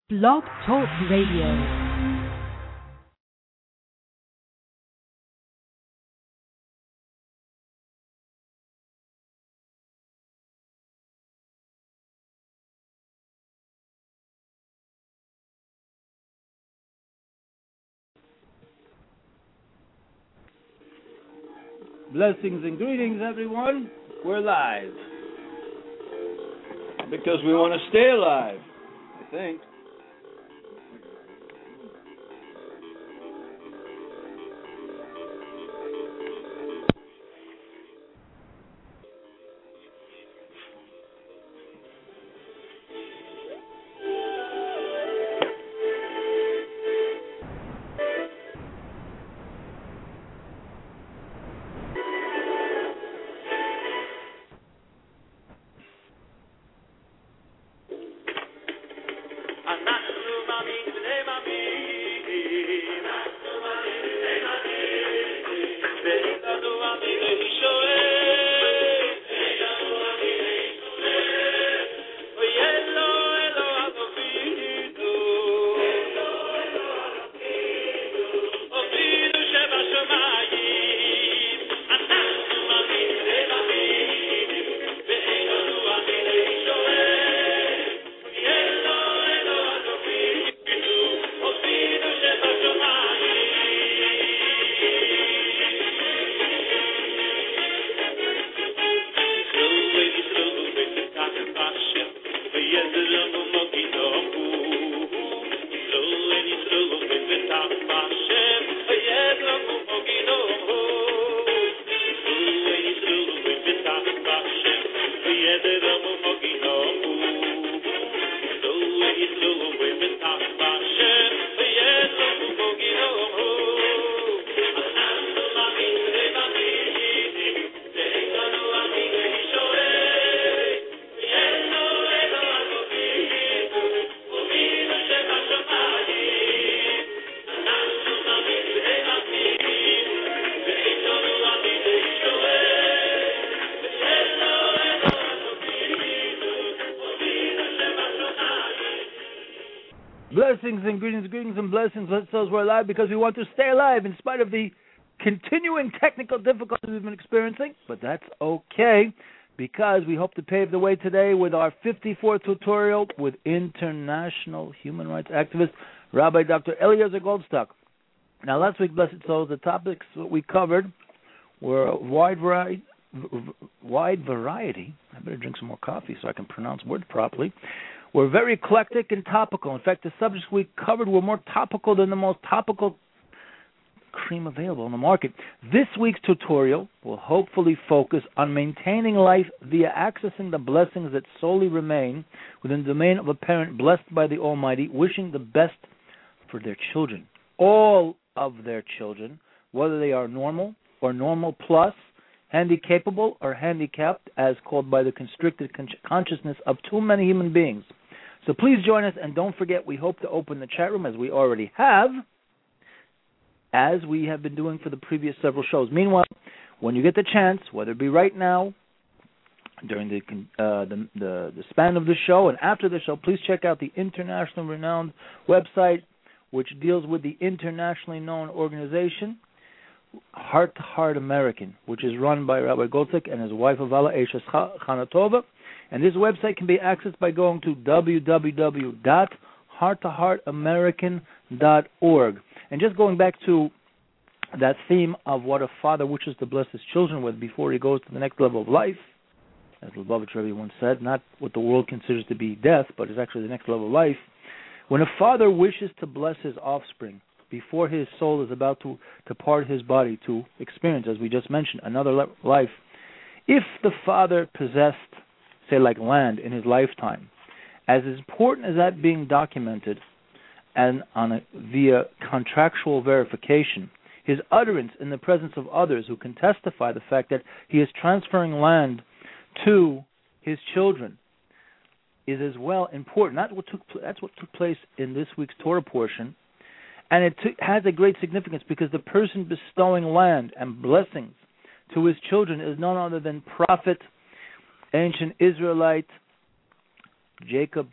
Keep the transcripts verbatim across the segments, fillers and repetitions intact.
Blog Talk Radio. Blessings and greetings, everyone. We're live. Because we want to stay alive, I think. Blessings and greetings, greetings and blessings. Let's say we're alive because we want to stay alive in spite of the continuing technical difficulties we've been experiencing. But that's okay because we hope to pave the way today with our fifty-fourth tutorial with international human rights activist Rabbi Doctor Eliezer Goldstock. Now, last week, blessed souls, the topics that we covered were a wide variety. Wide variety. I better drink some more coffee so I can pronounce words properly. We're very eclectic and topical. In fact, the subjects we covered were more topical than the most topical cream available on the market. This week's tutorial will hopefully focus on maintaining life via accessing the blessings that solely remain within the domain of a parent blessed by the Almighty, wishing the best for their children. All of their children, whether they are normal or normal plus, handy-capable or handicapped, as called by the constricted con- consciousness of too many human beings. So please join us, and don't forget, we hope to open the chat room, as we already have, as we have been doing for the previous several shows. Meanwhile, when you get the chance, whether it be right now, during the, uh, the, the, the span of the show, and after the show, please check out the international renowned website, which deals with the internationally known organization, Heart to Heart American, which is run by Rabbi Goldstock and his wife Avala Eshes Chanatova. And this website can be accessed by going to w w w dot heart to heart american dot org. And just going back to that theme of what a father wishes to bless his children with before he goes to the next level of life, as Lubavitch Rebbe once said, not what the world considers to be death, but is actually the next level of life. When a father wishes to bless his offspring before his soul is about to depart his body to experience, as we just mentioned, another le- life, if the father possessed, say, like land in his lifetime, as important as that being documented and on a, via contractual verification, his utterance in the presence of others who can testify the fact that he is transferring land to his children is as well important. That's what took, that's what took place in this week's Torah portion. And it t- has a great significance because the person bestowing land and blessings to his children is none other than prophet, ancient Israelite, Jacob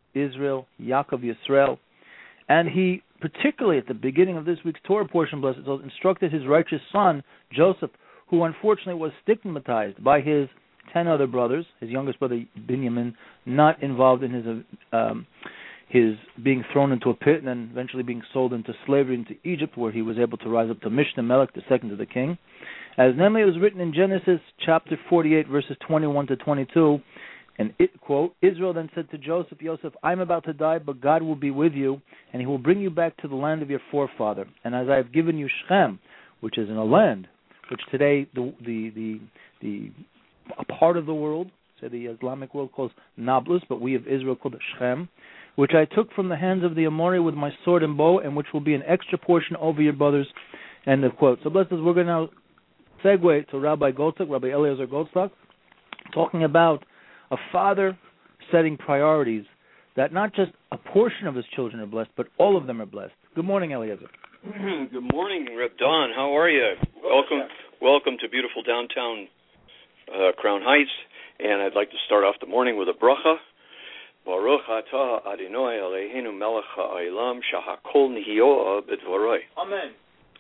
Israel, Yaakov Yisrael. And he, particularly at the beginning of this week's Torah portion, blessed souls, instructed his righteous son, Joseph, who unfortunately was stigmatized by his ten other brothers, his youngest brother, Binyamin, not involved in his um, his being thrown into a pit and then eventually being sold into slavery into Egypt, where he was able to rise up to Mishnah Melech, the second of the king. As namely it was written in Genesis chapter forty-eight, verses twenty-one to twenty-two, and it, quote, Israel then said to Joseph, Joseph, I'm about to die, but God will be with you, and he will bring you back to the land of your forefather. And as I have given you Shechem, which is in a land, which today the the the, the a part of the world, say the Islamic world calls Nablus, but we of Israel call it Shechem, which I took from the hands of the Amori with my sword and bow, and which will be an extra portion over your brothers, end of quote. So blessed, we're going to now segue to Rabbi Goldstock, Rabbi Eliezer Goldstock, talking about a father setting priorities that not just a portion of his children are blessed, but all of them are blessed. Good morning, Eliezer. Good morning, Reb Don. How are you? Welcome, welcome to beautiful downtown uh, Crown Heights. And I'd like to start off the morning with a bracha. Baruch atah Adonai Eloheinu melech ha'olam shehakol nihyo b'dvoroi. Amen.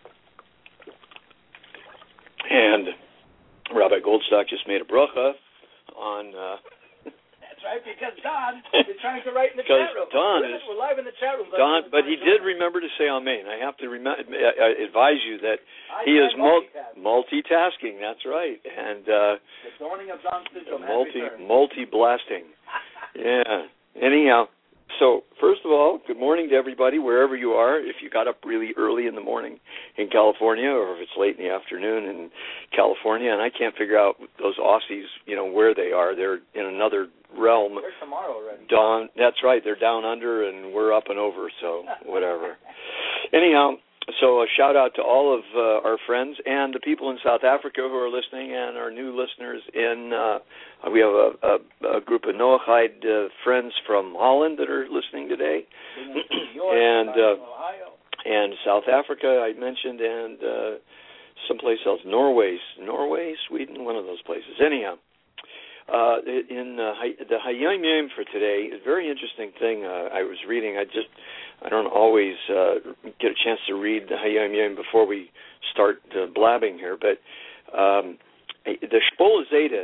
And Rabbi Goldstock just made a bracha on. Uh, That's right, because Don is trying to write in the chat room. Don we're, is, we're live in the chat room. Don, but he did remember to say Amen. I have to rem- I advise you that I he is multitasking. multitasking. That's right, and uh, the dawning of Don syndrome. multi multi blasting. Yeah. Anyhow, so first of all, good morning to everybody wherever you are. If you got up really early in the morning in California, or if it's late in the afternoon in California, and I can't figure out those Aussies, you know, where they are. They're in another realm. They're tomorrow already. Dawn, that's right. They're down under, and we're up and over. So whatever. Anyhow. So a shout-out to all of uh, our friends and the people in South Africa who are listening, and our new listeners in, uh, we have a, a, a group of Noahide uh, friends from Holland that are listening today, and uh, and South Africa I mentioned, and uh, someplace else, Norway, Norway, Sweden, one of those places. Anyhow, uh, in uh, the Hayom Yom for today, a very interesting thing uh, I was reading. I just I don't always uh, get a chance to read the Hayom Yom before we start uh, blabbing here, but um, the Shpoel Zeta,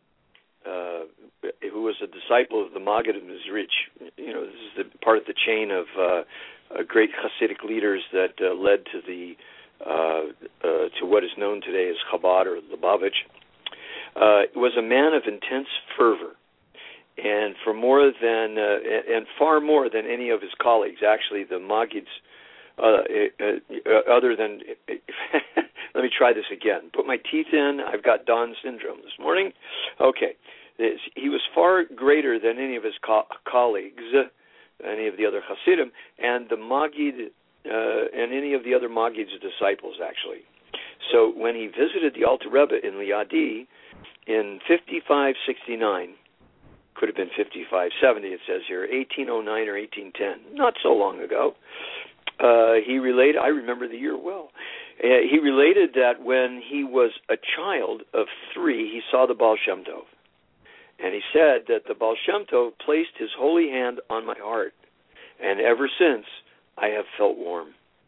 uh, who was a disciple of the Maggid of Mezrich, you know, this is the part of the chain of uh, uh, great Hasidic leaders that uh, led to the uh, uh, to what is known today as Chabad or Lubavitch, uh, was a man of intense fervor. And for more than, uh, and far more than any of his colleagues, actually, the Maggids, uh, uh, other than, let me try this again. Put my teeth in. I've got Down syndrome this morning. Okay. This, he was far greater than any of his co- colleagues, any of the other Hasidim, and the Maggid, uh, and any of the other Maggid's disciples, actually. So when he visited the Alter Rebbe in Liadi in fifty-five sixty-nine, could have been fifty-five seventy, it says here, eighteen oh nine or eighteen ten, not so long ago. Uh, he related, I remember the year well, uh, he related that when he was a child of three, he saw the Baal Shem Tov. And he said that the Baal Shem Tov placed his holy hand on my heart, and ever since I have felt warm.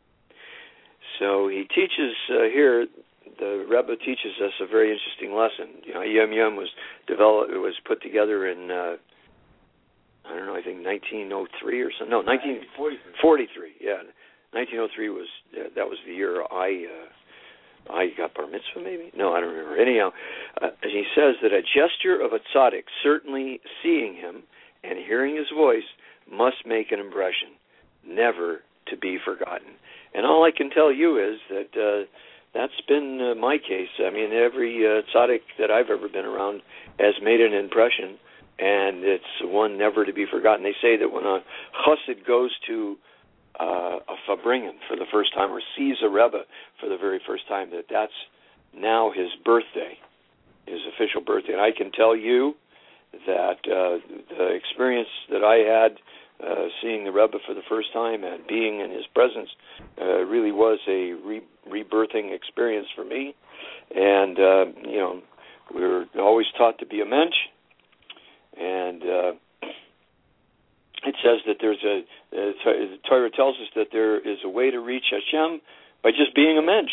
So he teaches uh, here, the Rebbe teaches us a very interesting lesson. You know, Yom Yom was developed, it was put together in, uh, I don't know, I think nineteen oh three or something. No, nineteen forty-three. Yeah, nineteen oh three was uh, that was the year I uh, I got bar mitzvah. Maybe no, I don't remember. Anyhow, uh, he says that a gesture of a tzaddik, certainly seeing him and hearing his voice, must make an impression, never to be forgotten. And all I can tell you is that. Uh, That's been uh, my case. I mean, every uh, tzaddik that I've ever been around has made an impression, and it's one never to be forgotten. They say that when a chassid goes to uh, a Fabringen for the first time or sees a Rebbe for the very first time, that that's now his birthday, his official birthday. And I can tell you that uh, the experience that I had Uh, seeing the Rebbe for the first time and being in his presence uh, really was a re- rebirthing experience for me. And, uh, you know, we were always taught to be a mensch. And uh, it says that there's a, uh, the Torah tells us that there is a way to reach Hashem by just being a mensch.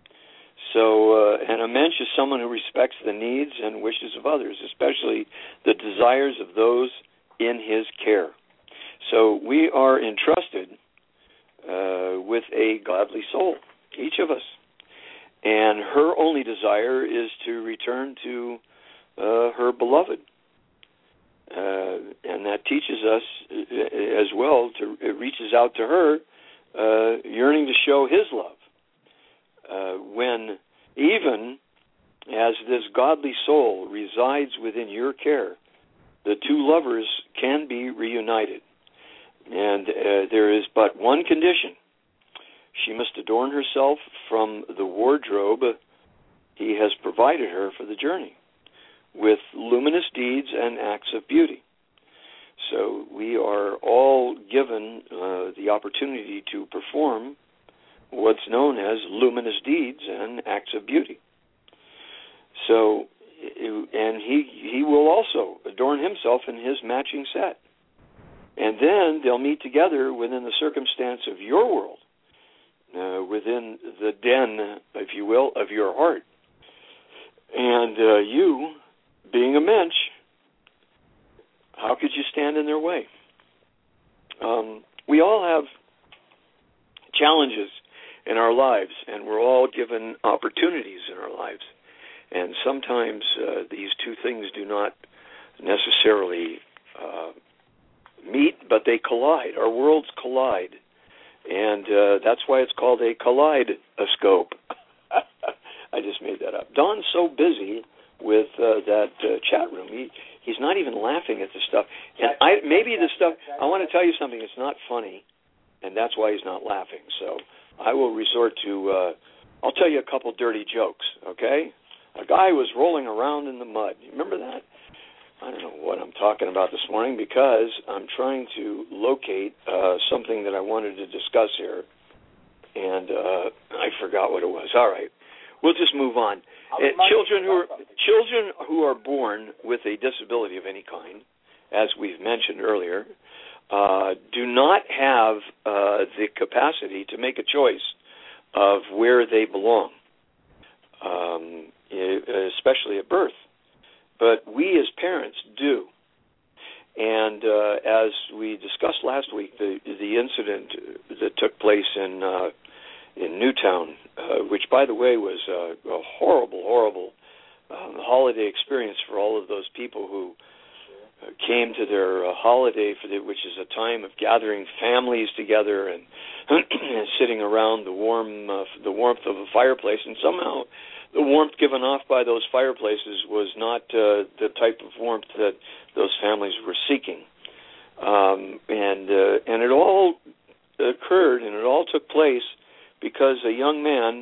So, uh, and a mensch is someone who respects the needs and wishes of others, especially the desires of those in his care. So we are entrusted uh, with a godly soul, each of us. And her only desire is to return to uh, her beloved. Uh, and that teaches us uh, as well, to, it reaches out to her, uh, yearning to show his love. Uh, when even as this godly soul resides within your care, the two lovers can be reunited. And uh, there is but one condition. She must adorn herself from the wardrobe he has provided her for the journey with luminous deeds and acts of beauty. So we are all given uh, the opportunity to perform what's known as luminous deeds and acts of beauty. So, and he he will also adorn himself in his matching set. And then they'll meet together within the circumstance of your world, uh, within the den, if you will, of your heart. And uh, you, being a mensch, how could you stand in their way? Um, we all have challenges in our lives, and we're all given opportunities in our lives. And sometimes uh, these two things do not necessarily uh, meet, but they collide. Our worlds collide. And uh, that's why it's called a kaleidoscope. I just made that up. Don's so busy with uh, that uh, chat room, he, he's not even laughing at the stuff. And I maybe the stuff, I want to tell you something, it's not funny, and that's why he's not laughing. So I will resort to, uh, I'll tell you a couple dirty jokes, okay? A guy was rolling around in the mud. You remember that? I don't know what I'm talking about this morning because I'm trying to locate uh, something that I wanted to discuss here, and uh, I forgot what it was. All right, we'll just move on. Uh, children who are children who are born with a disability of any kind, as we've mentioned earlier, uh, do not have uh, the capacity to make a choice of where they belong, um, especially at birth. But we as parents do. And uh, as we discussed last week, the, the incident that took place in uh, in Newtown, uh, which, by the way, was a, a horrible, horrible um, holiday experience for all of those people who uh, came to their uh, holiday, for the, which is a time of gathering families together and sitting around the warm, uh, the warmth of a fireplace, and somehow the warmth given off by those fireplaces was not uh, the type of warmth that those families were seeking. Um, and uh, and it all occurred and it all took place because a young man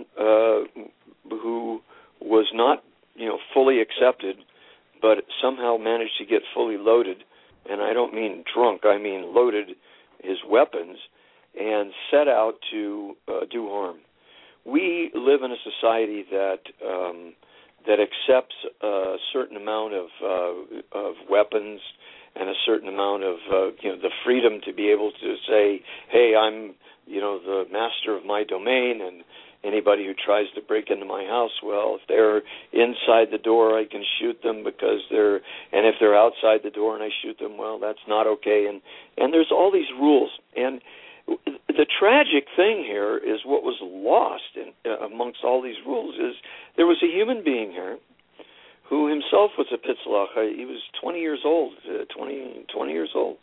uh, who was not, you know, fully accepted, but somehow managed to get fully loaded, and I don't mean drunk, I mean loaded his weapons, and set out to uh, do harm. We live in a society that um, that accepts a certain amount of uh, of weapons and a certain amount of uh, you know the freedom to be able to say, "Hey, I'm you know the master of my domain," and anybody who tries to break into my house, well, if they're inside the door, I can shoot them because they're, and if they're outside the door and I shoot them, well, that's not okay. And and there's all these rules. And the tragic thing here is what was lost in, uh, amongst all these rules is there was a human being here who himself was a Pitzlach. He was twenty years old, uh, twenty, twenty years old.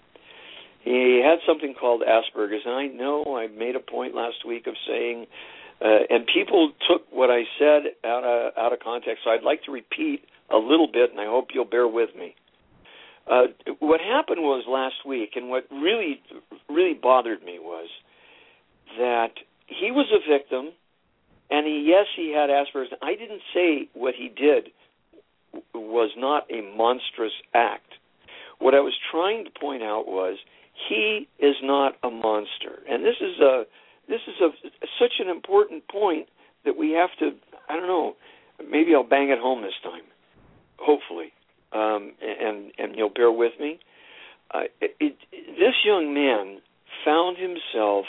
He had something called Asperger's, and I know I made a point last week of saying, uh, and people took what I said out of, out of context, so I'd like to repeat a little bit, and I hope you'll bear with me. Uh, what happened was last week, and what really, really bothered me was that he was a victim, and he, yes, he had Asperger's. I didn't say what he did was not a monstrous act. What I was trying to point out was he is not a monster, and this is a this is a such an important point that we have to. I don't know. Maybe I'll bang it home this time. Hopefully. Um, and, and you'll bear with me. uh, it, it, this young man found himself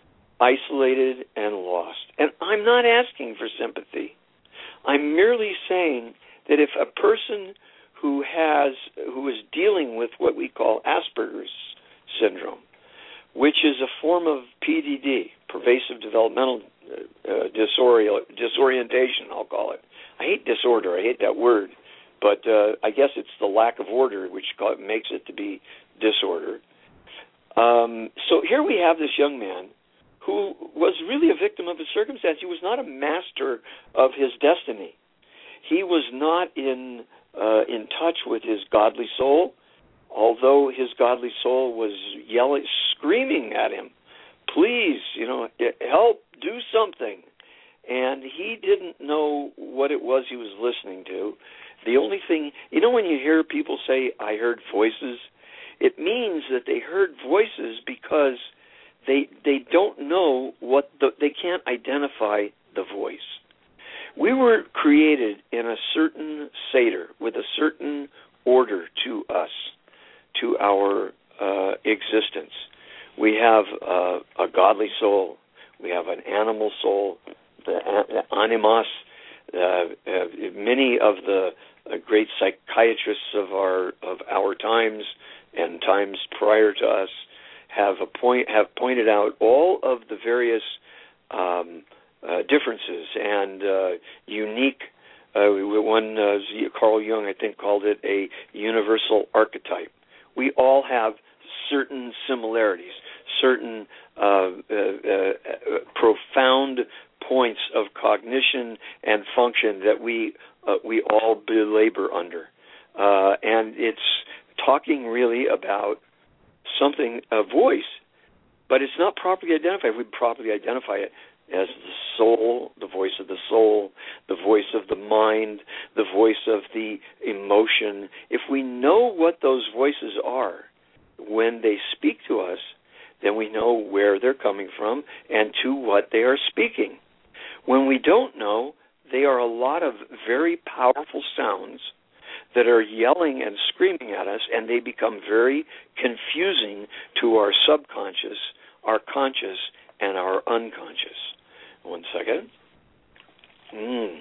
isolated and lost. And I'm not asking for sympathy. I'm merely saying that if a person who has who is dealing with what we call Asperger's syndrome, which is a form of P D D, pervasive developmental uh, disori- disorientation, I'll call it. I hate disorder. I hate that word. But uh, I guess it's the lack of order which makes it to be disorder. Um, so here we have this young man who was really a victim of his circumstance. He was not a master of his destiny. He was not in uh, in touch with his godly soul, although his godly soul was yelling, screaming at him, please, you know, help, do something. And he didn't know what it was he was listening to. The only thing, you know, when you hear people say, I heard voices, it means that they heard voices because they they don't know what the, they can't identify the voice. We were created in a certain Seder with a certain order to us, to our uh, existence. We have uh, a godly soul. We have an animal soul, the, the animas. Uh, uh, many of the uh, great psychiatrists of our of our times and times prior to us have a point have pointed out all of the various um, uh, differences and uh, unique. Uh, one uh, Carl Jung, I think, called it a universal archetype. We all have certain similarities, certain uh, uh, uh, profound points of cognition and function that we uh, we all belabor under, uh, and it's talking really about something, a voice, but it's not properly identified. We properly identify it as the soul, the voice of the soul, the voice of the mind, the voice of the emotion. If we know what those voices are when they speak to us, then we know where they're coming from and to what they are speaking. When we don't know, they are a lot of very powerful sounds that are yelling and screaming at us, and they become very confusing to our subconscious, our conscious, and our unconscious. One second. Mm.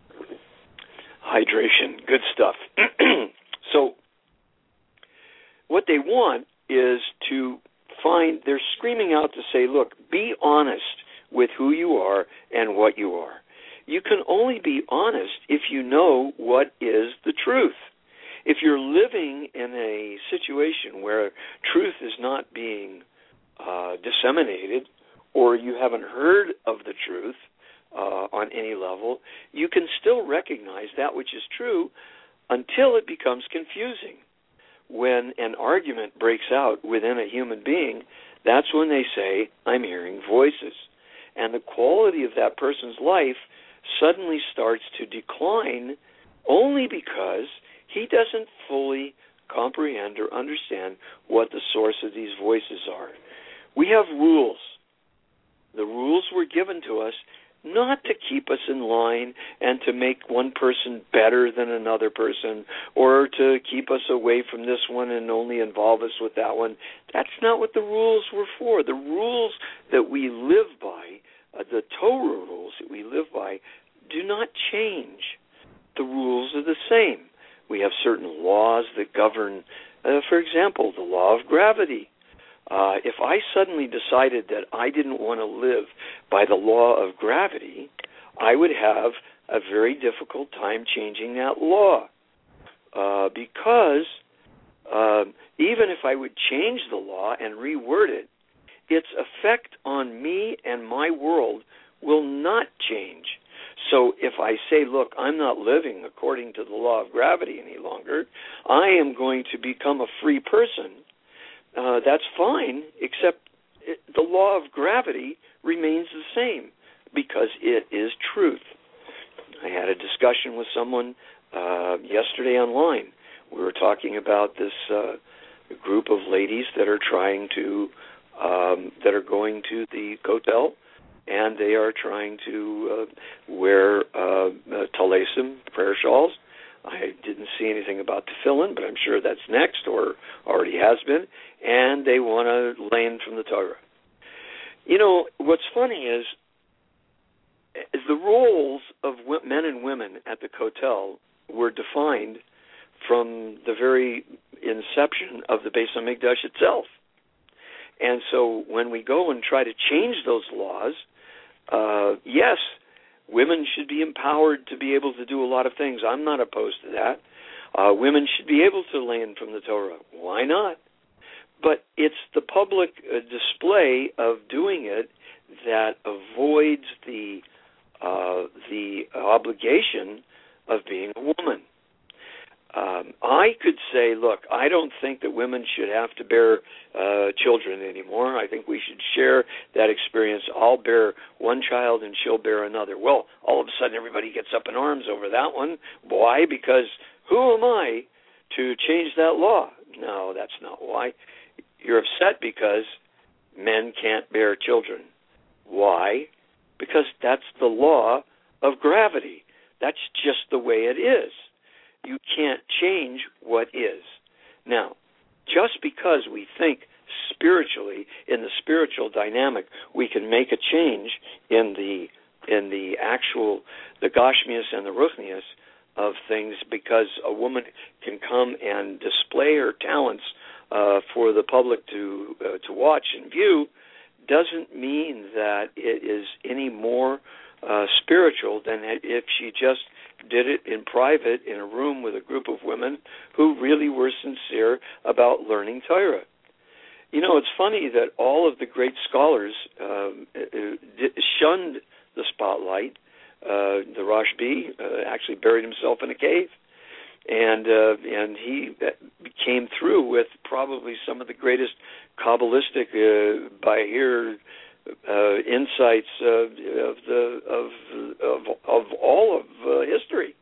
Hydration, good stuff. So what they want is to find, they're screaming out to say, look, be honest with who you are and what you are. You can only be honest if you know what is the truth. If you're living in a situation where truth is not being uh, disseminated, or you haven't heard of the truth uh, on any level, you can still recognize that which is true until it becomes confusing. When an argument breaks out within a human being, that's when they say, I'm hearing voices. And the quality of that person's life suddenly starts to decline only because he doesn't fully comprehend or understand what the source of these voices are. We have rules. The rules were given to us not to keep us in line and to make one person better than another person or to keep us away from this one and only involve us with that one. That's not what the rules were for. The rules that we live by, uh, the Torah rules that we live by, do not change. The rules are the same. We have certain laws that govern, uh, for example, the law of gravity. Uh, if I suddenly decided that I didn't want to live by the law of gravity, I would have a very difficult time changing that law. Uh, because uh, even if I would change the law and reword it, its effect on me and my world will not change. So if I say, look, I'm not living according to the law of gravity any longer, I am going to become a free person, Uh, that's fine, except it, the law of gravity remains the same because it is truth. I had a discussion with someone uh, yesterday online. We were talking about this uh, group of ladies that are trying to, um, that are going to the Kotel, and they are trying to uh, wear uh, uh, talesim, prayer shawls, I didn't see anything about tefillin, but I'm sure that's next or already has been. And they want to lane from the Torah. You know, what's funny is, is the roles of men and women at the Kotel were defined from the very inception of the Beis HaMikdash itself. And so when we go and try to change those laws, uh, yes, women should be empowered to be able to do a lot of things. I'm not opposed to that. Uh, women should be able to lane from the Torah. Why not? But it's the public uh, display of doing it that avoids the uh, the obligation of being a woman. Um, I could say, look, I don't think that women should have to bear uh, children anymore. I think we should share that experience. I'll bear one child and she'll bear another. Well, all of a sudden everybody gets up in arms over that one. Why? Because who am I to change that law? No, that's not why. You're upset because men can't bear children. Why? Because that's the law of gravity. That's just the way it is. You can't change what is. Now, just because we think spiritually, in the spiritual dynamic, we can make a change in the in the actual, the Gashmias and the Ruchnias of things, because a woman can come and display her talents uh, for the public to uh, to watch and view, doesn't mean that it is any more uh, spiritual than if she just did it in private in a room with a group of women who really were sincere about learning Torah. You know, it's funny that all of the great scholars um, shunned the spotlight. Uh, the Rashbi uh, actually buried himself in a cave, and uh, and he came through with probably some of the greatest Kabbalistic uh, Bahir Uh, insights uh, of the of, of of all of uh, history,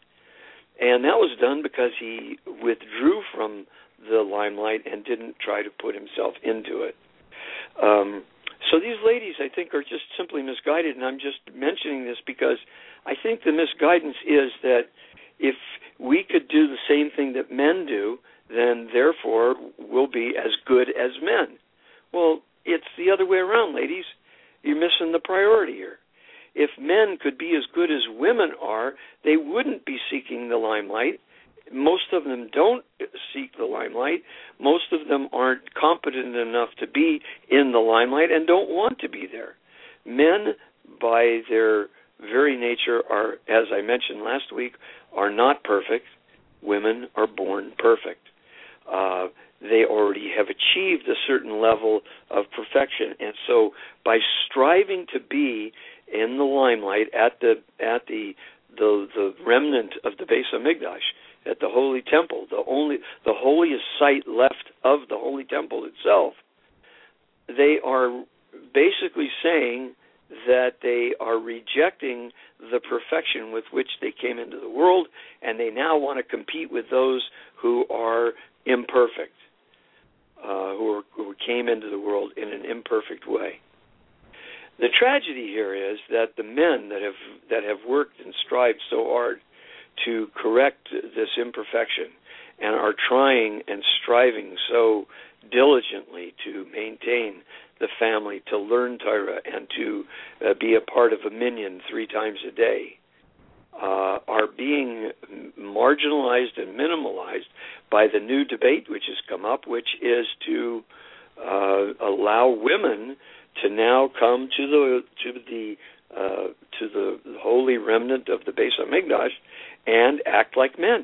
and that was done because he withdrew from the limelight and didn't try to put himself into it. Um, so these ladies, I think, are just simply misguided, and I'm just mentioning this because I think the misguidance is that if we could do the same thing that men do, then therefore we'll be as good as men. Well, it's the other way around, ladies. You're missing the priority here. If men could be as good as women are, they wouldn't be seeking the limelight. Most of them don't seek the limelight. Most of them aren't competent enough to be in the limelight and don't want to be there. Men, by their very nature, are, as I mentioned last week, are not perfect. Women are born perfect. Uh, they already have achieved a certain level of perfection. And so by striving to be in the limelight at the at the the, the remnant of the Beis HaMikdash, at the Holy Temple, the only the holiest site left of the Holy Temple itself, they are basically saying that they are rejecting the perfection with which they came into the world, and they now want to compete with those who are imperfect. Uh, who, are, who came into the world in an imperfect way. The tragedy here is that the men that have that have worked and strived so hard to correct this imperfection and are trying and striving so diligently to maintain the family, to learn Torah, and to uh, be a part of a minyan three times a day, Uh, are being marginalized and minimalized by the new debate which has come up, which is to uh, allow women to now come to the to the uh, to the holy remnant of the Beis HaMikdash and act like men.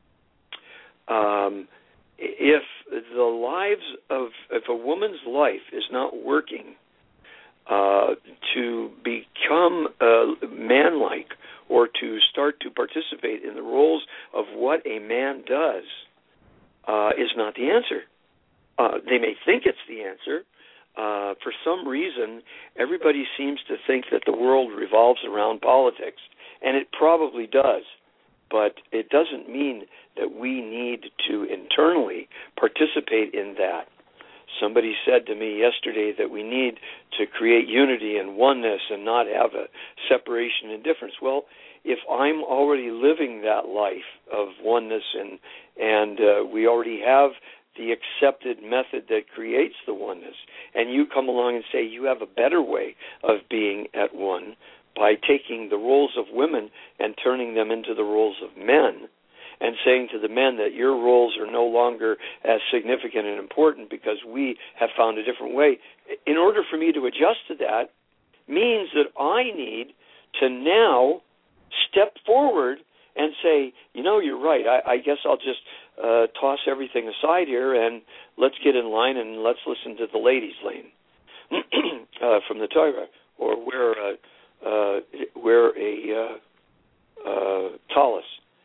Um, if the lives of if a woman's life is not working uh, to become uh, manlike, or to start to participate in the roles of what a man does, uh, is not the answer. Uh, they may think it's the answer. Uh, for some reason, everybody seems to think that the world revolves around politics, and it probably does. But it doesn't mean that we need to internally participate in that. Somebody said to me yesterday that we need to create unity and oneness and not have a separation and difference. Well, if I'm already living that life of oneness and and uh, we already have the accepted method that creates the oneness, and you come along and say you have a better way of being at one by taking the roles of women and turning them into the roles of men, and saying to the men that your roles are no longer as significant and important because we have found a different way. In order for me to adjust to that means that I need to now step forward and say, you know, you're right. I, I guess I'll just uh, toss everything aside here and let's get in line and let's listen to the ladies' lane uh, from the Torah, or wear a, uh, wear a uh, uh, tallis.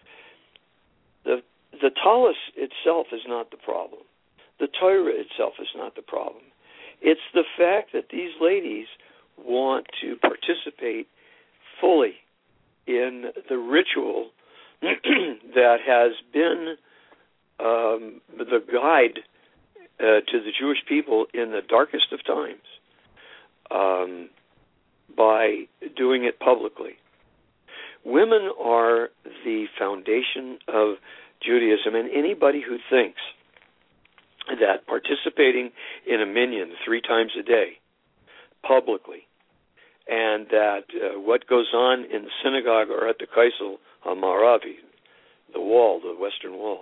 The the tallis itself is not the problem. The Torah itself is not the problem. It's the fact that these ladies want to participate fully in the ritual that has been um, the guide uh, to the Jewish people in the darkest of times, um, by doing it publicly. Women are the foundation of Judaism, and anybody who thinks that participating in a minyan three times a day publicly, and that uh, what goes on in the synagogue or at the Kaisel HaMaravi, the wall, the Western Wall,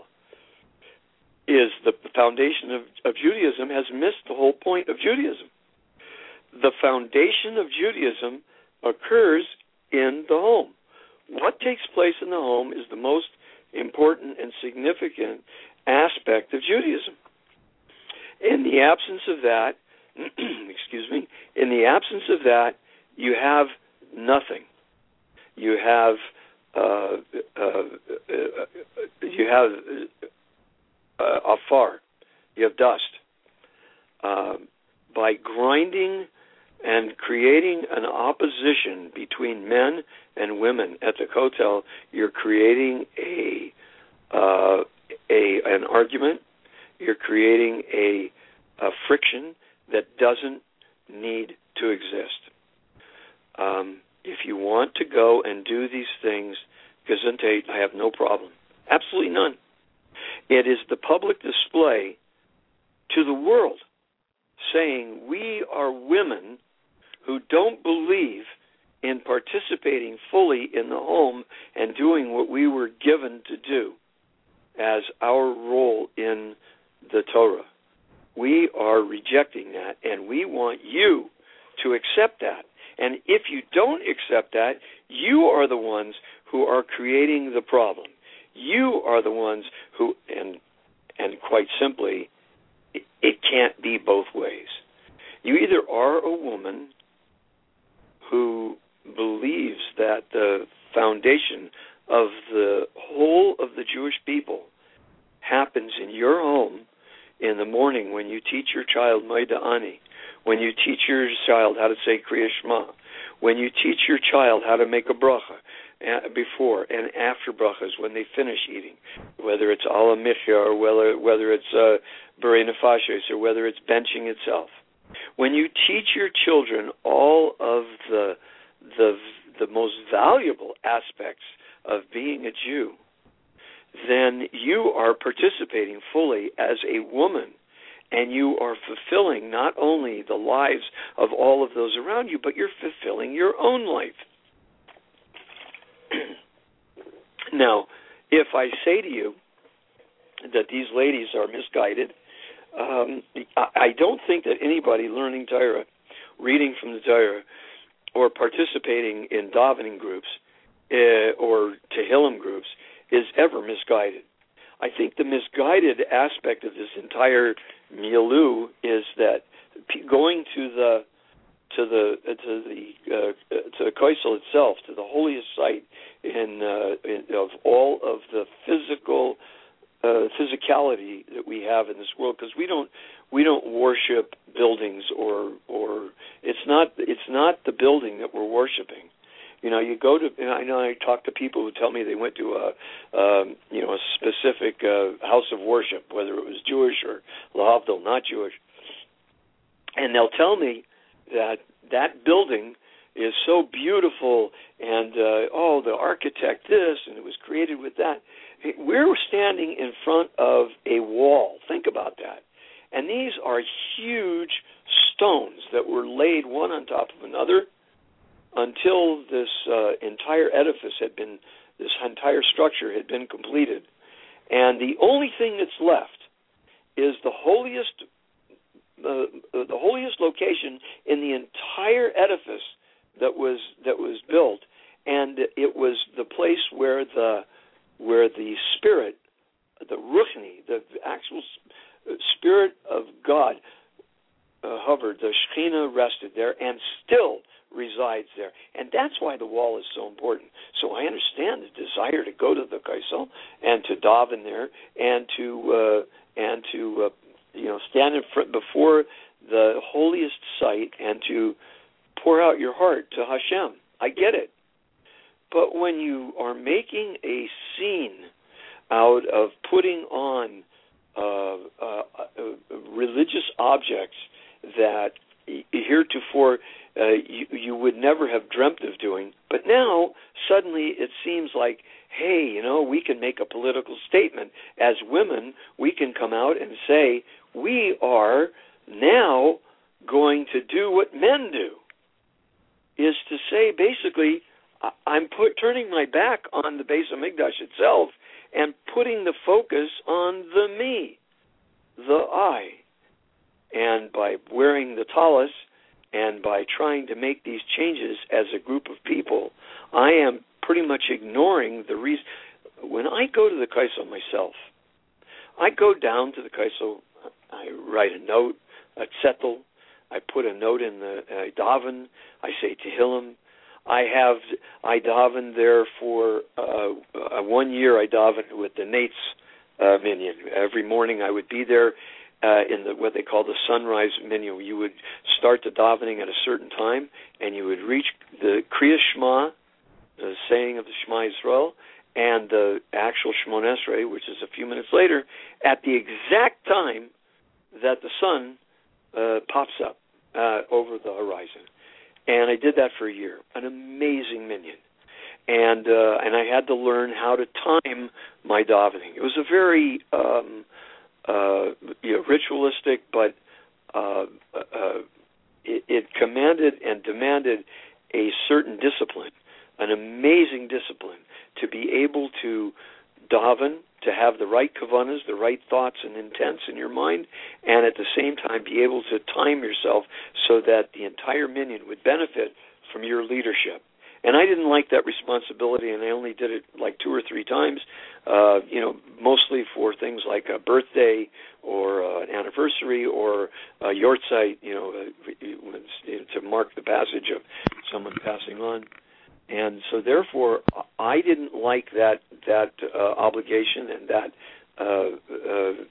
is the foundation of, of Judaism, has missed the whole point of Judaism. The foundation of Judaism occurs in the home. What takes place in the home is the most important and significant aspect of Judaism. In the absence of that, excuse me, in the absence of that, you have nothing. You have uh, uh, uh, you have uh, afar. You have dust. Uh, by grinding and creating an opposition between men and women at the Kotel, you're creating a uh, a an argument. You're creating a, a friction that doesn't need to exist. Um, if you want to go and do these things, Gesundheit, I have no problem. Absolutely none. It is the public display to the world saying we are women who don't believe in participating fully in the home and doing what we were given to do as our role in the Torah. We are rejecting that, and we want you to accept that. And if you don't accept that, you are the ones who are creating the problem. You are the ones who, and and quite simply, it, it can't be both ways. You either are a woman who believes that the foundation of the whole of the Jewish people happens in your home in the morning when you teach your child Maida Ani, when you teach your child how to say Kriya Shema, when you teach your child how to make a bracha before and after brachas when they finish eating, whether it's Ala Michya or whether, whether it's uh, Berei Nefashos or whether it's benching itself. When you teach your children all of the the the most valuable aspects of being a Jew, then you are participating fully as a woman, and you are fulfilling not only the lives of all of those around you, but you're fulfilling your own life. Now, if I say to you that these ladies are misguided, um, I don't think that anybody learning Torah, reading from the Torah, or participating in davening groups uh, or Tehillim groups is ever misguided. I think the misguided aspect of this entire milieu is that going to the to the to the uh, to the Kaisel itself, to the holiest site in, uh, in of all of the physical uh, physicality that we have in this world, because we don't we don't worship buildings or or it's not it's not the building that we're worshiping. You know, you go to, and I know I talk to people who tell me they went to a, um, you know, a specific uh, house of worship, whether it was Jewish or lahavdil, not Jewish, and they'll tell me that that building is so beautiful, and uh, oh, the architect this, and it was created with that. We're standing in front of a wall. Think about that. And these are huge stones that were laid one on top of another until this uh, entire edifice had been, this entire structure had been completed. And the only thing that's left is the holiest, uh, the holiest location in the entire edifice that was that was built, and it was the place where the where the spirit, the Ruchni, the actual Spirit of God uh, hovered, the Shekhinah rested there and still resides there. And that's why the wall is so important. So I understand the desire to go to the Kaisel and to daven there and to uh, and to uh, you know stand in front before the holiest site and to pour out your heart to Hashem. I get it. But when you are making a scene out of putting on Uh, uh, uh, religious objects that heretofore uh, you, you would never have dreamt of doing, but now suddenly it seems like, hey, you know, we can make a political statement. As women, we can come out and say, we are now going to do what men do, is to say, basically, I'm put, turning my back on the Beis Hamikdash itself and putting the focus on the me, the I. And by wearing the talis and by trying to make these changes as a group of people, I am pretty much ignoring the reason. When I go to the Kaisel myself, I go down to the Kaisel, I write a note, a zettel, I put a note in the I daven, I say Tehillim. I have I davened there for uh, uh, one year. I davened with the Nates uh, minyan. Every morning I would be there uh, in the what they call the sunrise minyan. You would start the davening at a certain time, and you would reach the Kriya Shema, the saying of the Shema Yisrael, and the actual Shmoneh Esrei, which is a few minutes later, at the exact time that the sun uh, pops up uh, over the horizon. And I did that for a year, an amazing minyan. And uh, and I had to learn how to time my davening. It was a very um, uh, you know, ritualistic, but uh, uh, it, it commanded and demanded a certain discipline, an amazing discipline, to be able to daven, to have the right kavanas, the right thoughts and intents in your mind, and at the same time be able to time yourself so that the entire minyan would benefit from your leadership. And I didn't like that responsibility, and I only did it like two or three times, uh, you know, mostly for things like a birthday or uh, an anniversary or a yortzeit, you know, uh, to mark the passage of someone passing on. And so, therefore, I didn't like that that uh, obligation and that uh,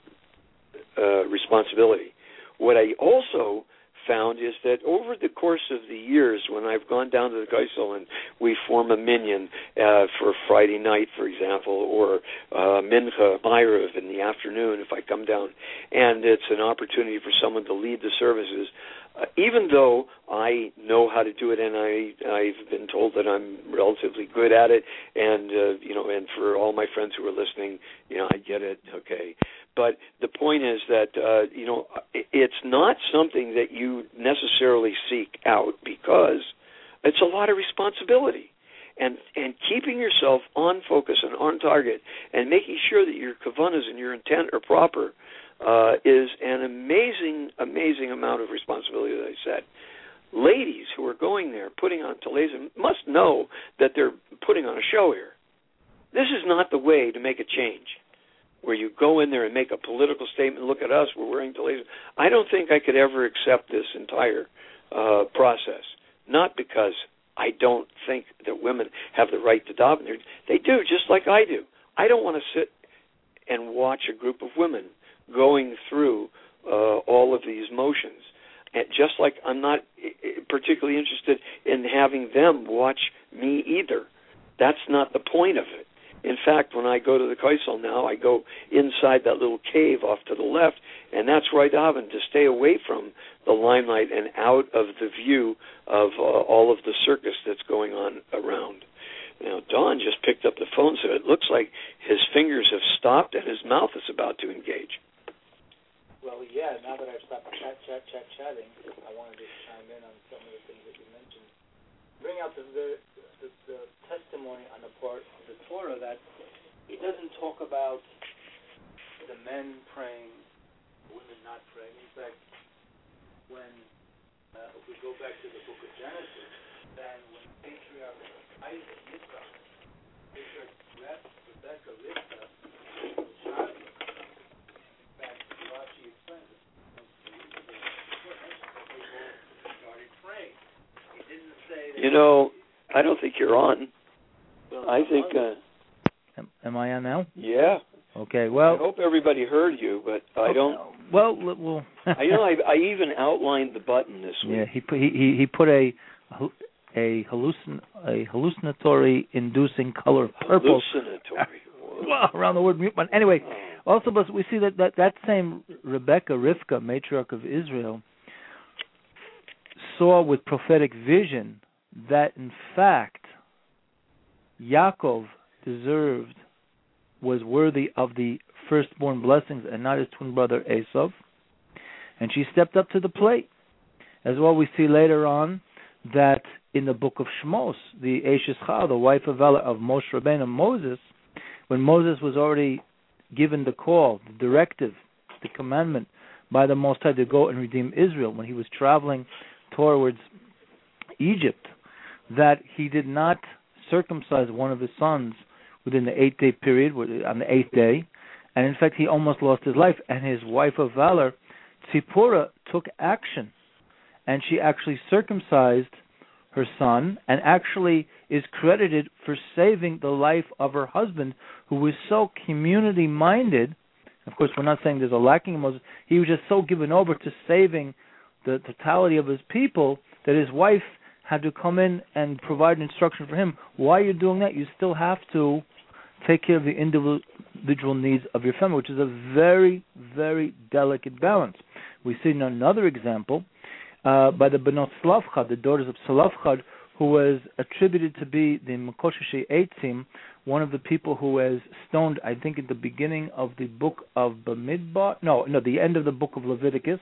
uh, uh, responsibility. What I also found is that over the course of the years, when I've gone down to the Kaisel and we form a minyan uh, for Friday night, for example, or uh, Mincha, Ma'ariv in the afternoon, if I come down, and it's an opportunity for someone to lead the services, Uh, even though I know how to do it, and I, I've been told that I'm relatively good at it, and uh, you know, and for all my friends who are listening, you know, I get it, okay. But the point is that uh, you know, it's not something that you necessarily seek out because it's a lot of responsibility, and and keeping yourself on focus and on target, and making sure that your kavanas and your intent are proper. Uh, is an amazing, amazing amount of responsibility, as I said. Ladies who are going there, putting on Talezim, must know that they're putting on a show here. This is not the way to make a change, where you go in there and make a political statement, look at us, we're wearing Talezim. I don't think I could ever accept this entire uh, process, not because I don't think that women have the right to daven. They do, just like I do. I don't want to sit and watch a group of women going through uh, all of these motions. And just like I'm not particularly interested in having them watch me either. That's not the point of it. In fact, when I go to the Kaisel now, I go inside that little cave off to the left, and that's where I daven, to stay away from the limelight and out of the view of uh, all of the circus that's going on around. Now, Don just picked up the phone, so it looks like his fingers have stopped and his mouth is about to engage. Well, yeah, now that I've stopped chat, chat, chat, chatting, I wanted to chime in on some of the things that you mentioned. Bring out the, the, the, the testimony on the part of the Torah that it doesn't talk about the men praying, women not praying. In fact, when uh, if we go back to the book of Genesis, then when patriarch Isaac, Yitzchak, patriarch Rebecca, Rivka, child, in fact, Rashi explains it. They started praying. He didn't say that. You know, I don't think you're on. Well, I think. Uh, am, am I on now? Yeah. Okay. Well, I hope everybody heard you, but I don't. Well, well. I, you know, I, I even outlined the button this week. Yeah, he put he he, he put a a hallucin a hallucinatory inducing color of purple. Hallucinatory. Well, around the word mute. But anyway, also, but we see that, that that same Rebecca, Rivka, matriarch of Israel, saw with prophetic vision that in fact Yaakov deserved, was worthy of the firstborn blessings and not his twin brother Esav, and she stepped up to the plate. As well, we see later on that in the book of Shmos, the Eshes Chal, the wife of Ella of Moshe Rabbeinu, Moses, when Moses was already given the call, the directive, the commandment by the Most High to go and redeem Israel, when he was traveling towards Egypt, that he did not circumcise one of his sons within the eight-day period, on the eighth day, and in fact he almost lost his life, and his wife of valor, Tzipporah, took action, and she actually circumcised her son, and actually is credited for saving the life of her husband, who was so community-minded. Of course, we're not saying there's a lacking in Moses. He was just so given over to saving the totality of his people that his wife had to come in and provide instruction for him. Why are you doing that? You still have to take care of the individual needs of your family, which is a very, very delicate balance. We see in another example uh, by the Benot Slavchad, the daughters of Slavchad, who was attributed to be the Mekosheshi Eitzim, one of the people who was stoned, I think, at the beginning of the book of Bamidbar, no, no, the end of the book of Leviticus.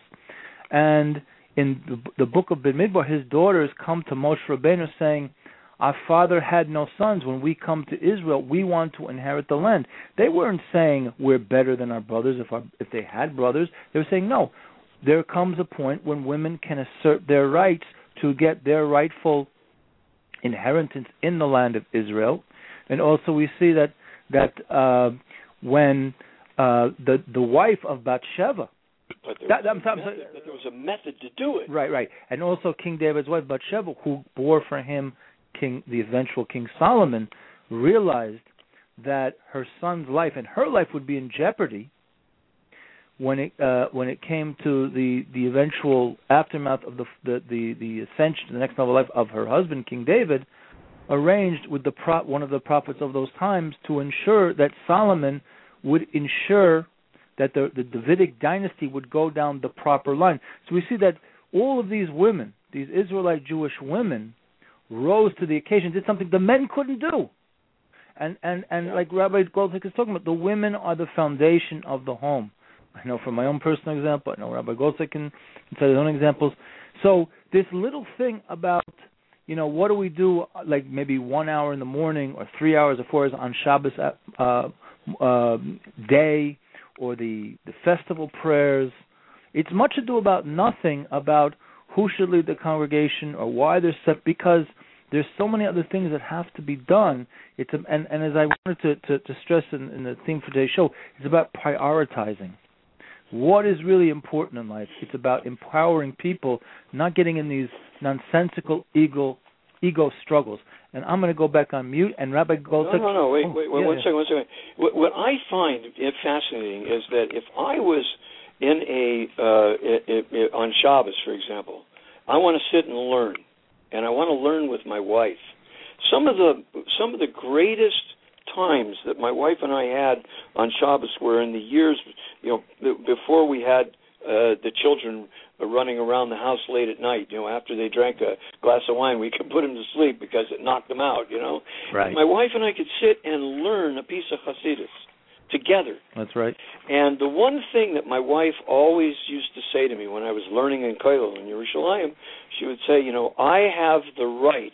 And in the, the book of Bamidbar, his daughters come to Moshe Rabbeinu saying, our father had no sons. When we come to Israel, we want to inherit the land. They weren't saying we're better than our brothers if our, if they had brothers. They were saying, no, there comes a point when women can assert their rights to get their rightful inheritance in the land of Israel. And also we see that that uh, when uh, the the wife of Bathsheba, But there, that, was I'm, I'm, method, but there was a method to do it. Right, right. And also King David's wife, Bathsheba, who bore for him King, the eventual King Solomon, realized that her son's life and her life would be in jeopardy when it uh, when it came to the, the eventual aftermath of the the the, the ascension to the next level of life of her husband, King David, arranged with the pro- one of the prophets of those times to ensure that Solomon would ensure that the, the Davidic dynasty would go down the proper line. So we see that all of these women, these Israelite Jewish women, rose to the occasion, did something the men couldn't do. And and, and yeah. like Rabbi Goldzik is talking about, the women are the foundation of the home. I know from my own personal example, I know Rabbi Goldzik can, can tell his own examples. So this little thing about, you know, what do we do, like maybe one hour in the morning or three hours or four hours on Shabbos uh, uh, day, or the, the festival prayers, it's much ado about nothing about who should lead the congregation or why they're set, because there's so many other things that have to be done. It's a, and, and as I wanted to, to, to stress in, in the theme for today's show, it's about prioritizing. What is really important in life? It's about empowering people, not getting in these nonsensical ego ego struggles. And I'm going to go back on mute, and Rabbi Goldzik... No, no, no, wait, wait, wait yeah, one yeah. second, one second. What, what I find it fascinating is that if I was in a, uh, it, it, on Shabbos, for example, I want to sit and learn, and I want to learn with my wife. Some of the some of the greatest times that my wife and I had on Shabbos were in the years, you know, before we had uh, the children running around the house late at night. You know, after they drank a glass of wine, we could put them to sleep because it knocked them out. You know, right. My wife and I could sit and learn a piece of Hasidus together. That's right. And the one thing that my wife always used to say to me when I was learning in Kollel in Yerushalayim, she would say, you know, I have the right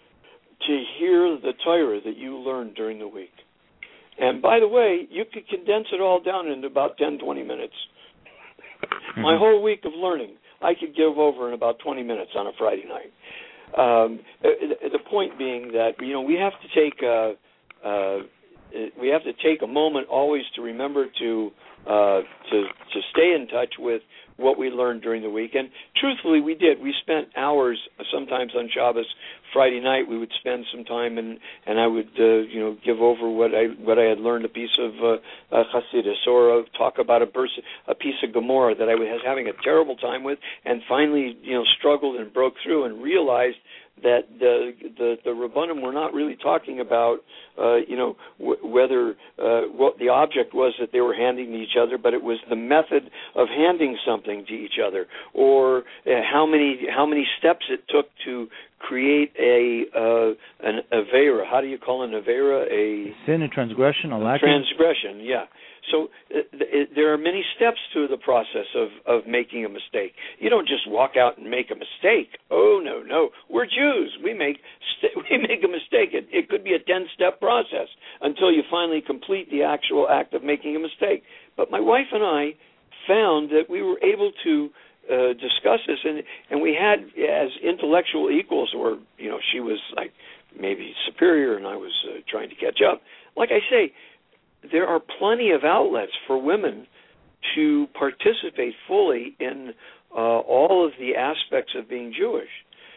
to hear the Torah that you learned during the week. And by the way, you could condense it all down into about ten, twenty minutes. Mm-hmm. My whole week of learning, I could give over in about twenty minutes on a Friday night. Um, the point being that, you know, we have to take uh, uh, we have to take a moment always to remember to uh, to to stay in touch with what we learned during the week. And truthfully, we did. We spent hours, sometimes on Shabbos, Friday night. We would spend some time, and and I would uh, you know give over what I what I had learned, a piece of uh, uh, Hasidus, or uh, talk about a, burst, a piece of Gemara that I was having a terrible time with, and finally you know struggled and broke through and realized that the the, the Rabbanim were not really talking about uh, you know w- whether uh, what the object was that they were handing to each other, but it was the method of handing something to each other, or uh, how many how many steps it took to create a uh, an avera. How do you call an avera? A sin, a transgression, a lack transgression. Yeah. So uh, th- there are many steps to the process of, of making a mistake. You don't just walk out and make a mistake. Oh no, no, we're Jews. We make st- we make a mistake. It, it could be a ten-step process until you finally complete the actual act of making a mistake. But my wife and I found that we were able to uh, discuss this, and and we had as intellectual equals, or you know, she was like maybe superior, and I was uh, trying to catch up. Like I say, there are plenty of outlets for women to participate fully in uh, all of the aspects of being Jewish.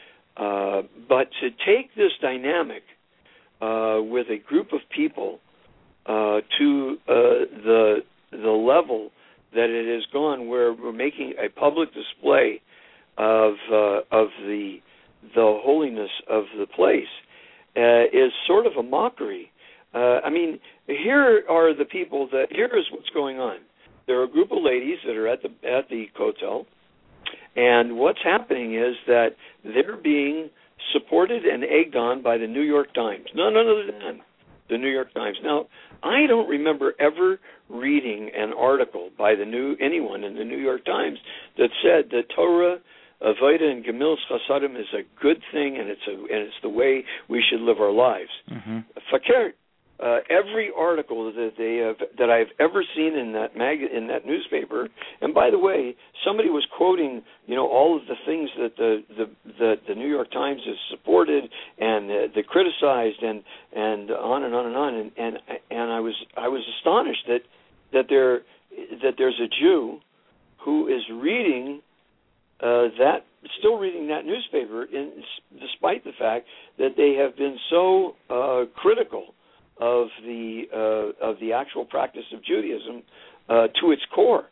Uh, but to take this dynamic uh, with a group of people uh, to uh, the the level that it has gone, where we're making a public display of uh, of the the holiness of the place, uh, is sort of a mockery. Uh, I mean, here are the people that, here is what's going on. There are a group of ladies that are at the at the Kotel, and what's happening is that they're being supported and egged on by the New York Times. None other than the New York Times. Now, I don't remember ever reading an article by the new anyone in the New York Times that said that Torah, Avodah, and Gemilas Chasadim is a good thing, and it's a and it's the way we should live our lives. Mm-hmm. Fakir. Uh, every article that they have, that I've ever seen in that mag in that newspaper, and by the way, somebody was quoting, you know, all of the things that the the, the, the New York Times has supported and uh, they criticized, and and on and on and on, and and and I was I was astonished that that there that there's a Jew who is reading uh, that still reading that newspaper, in, despite the fact that they have been so uh, critical of the uh, of the actual practice of Judaism uh, to its core,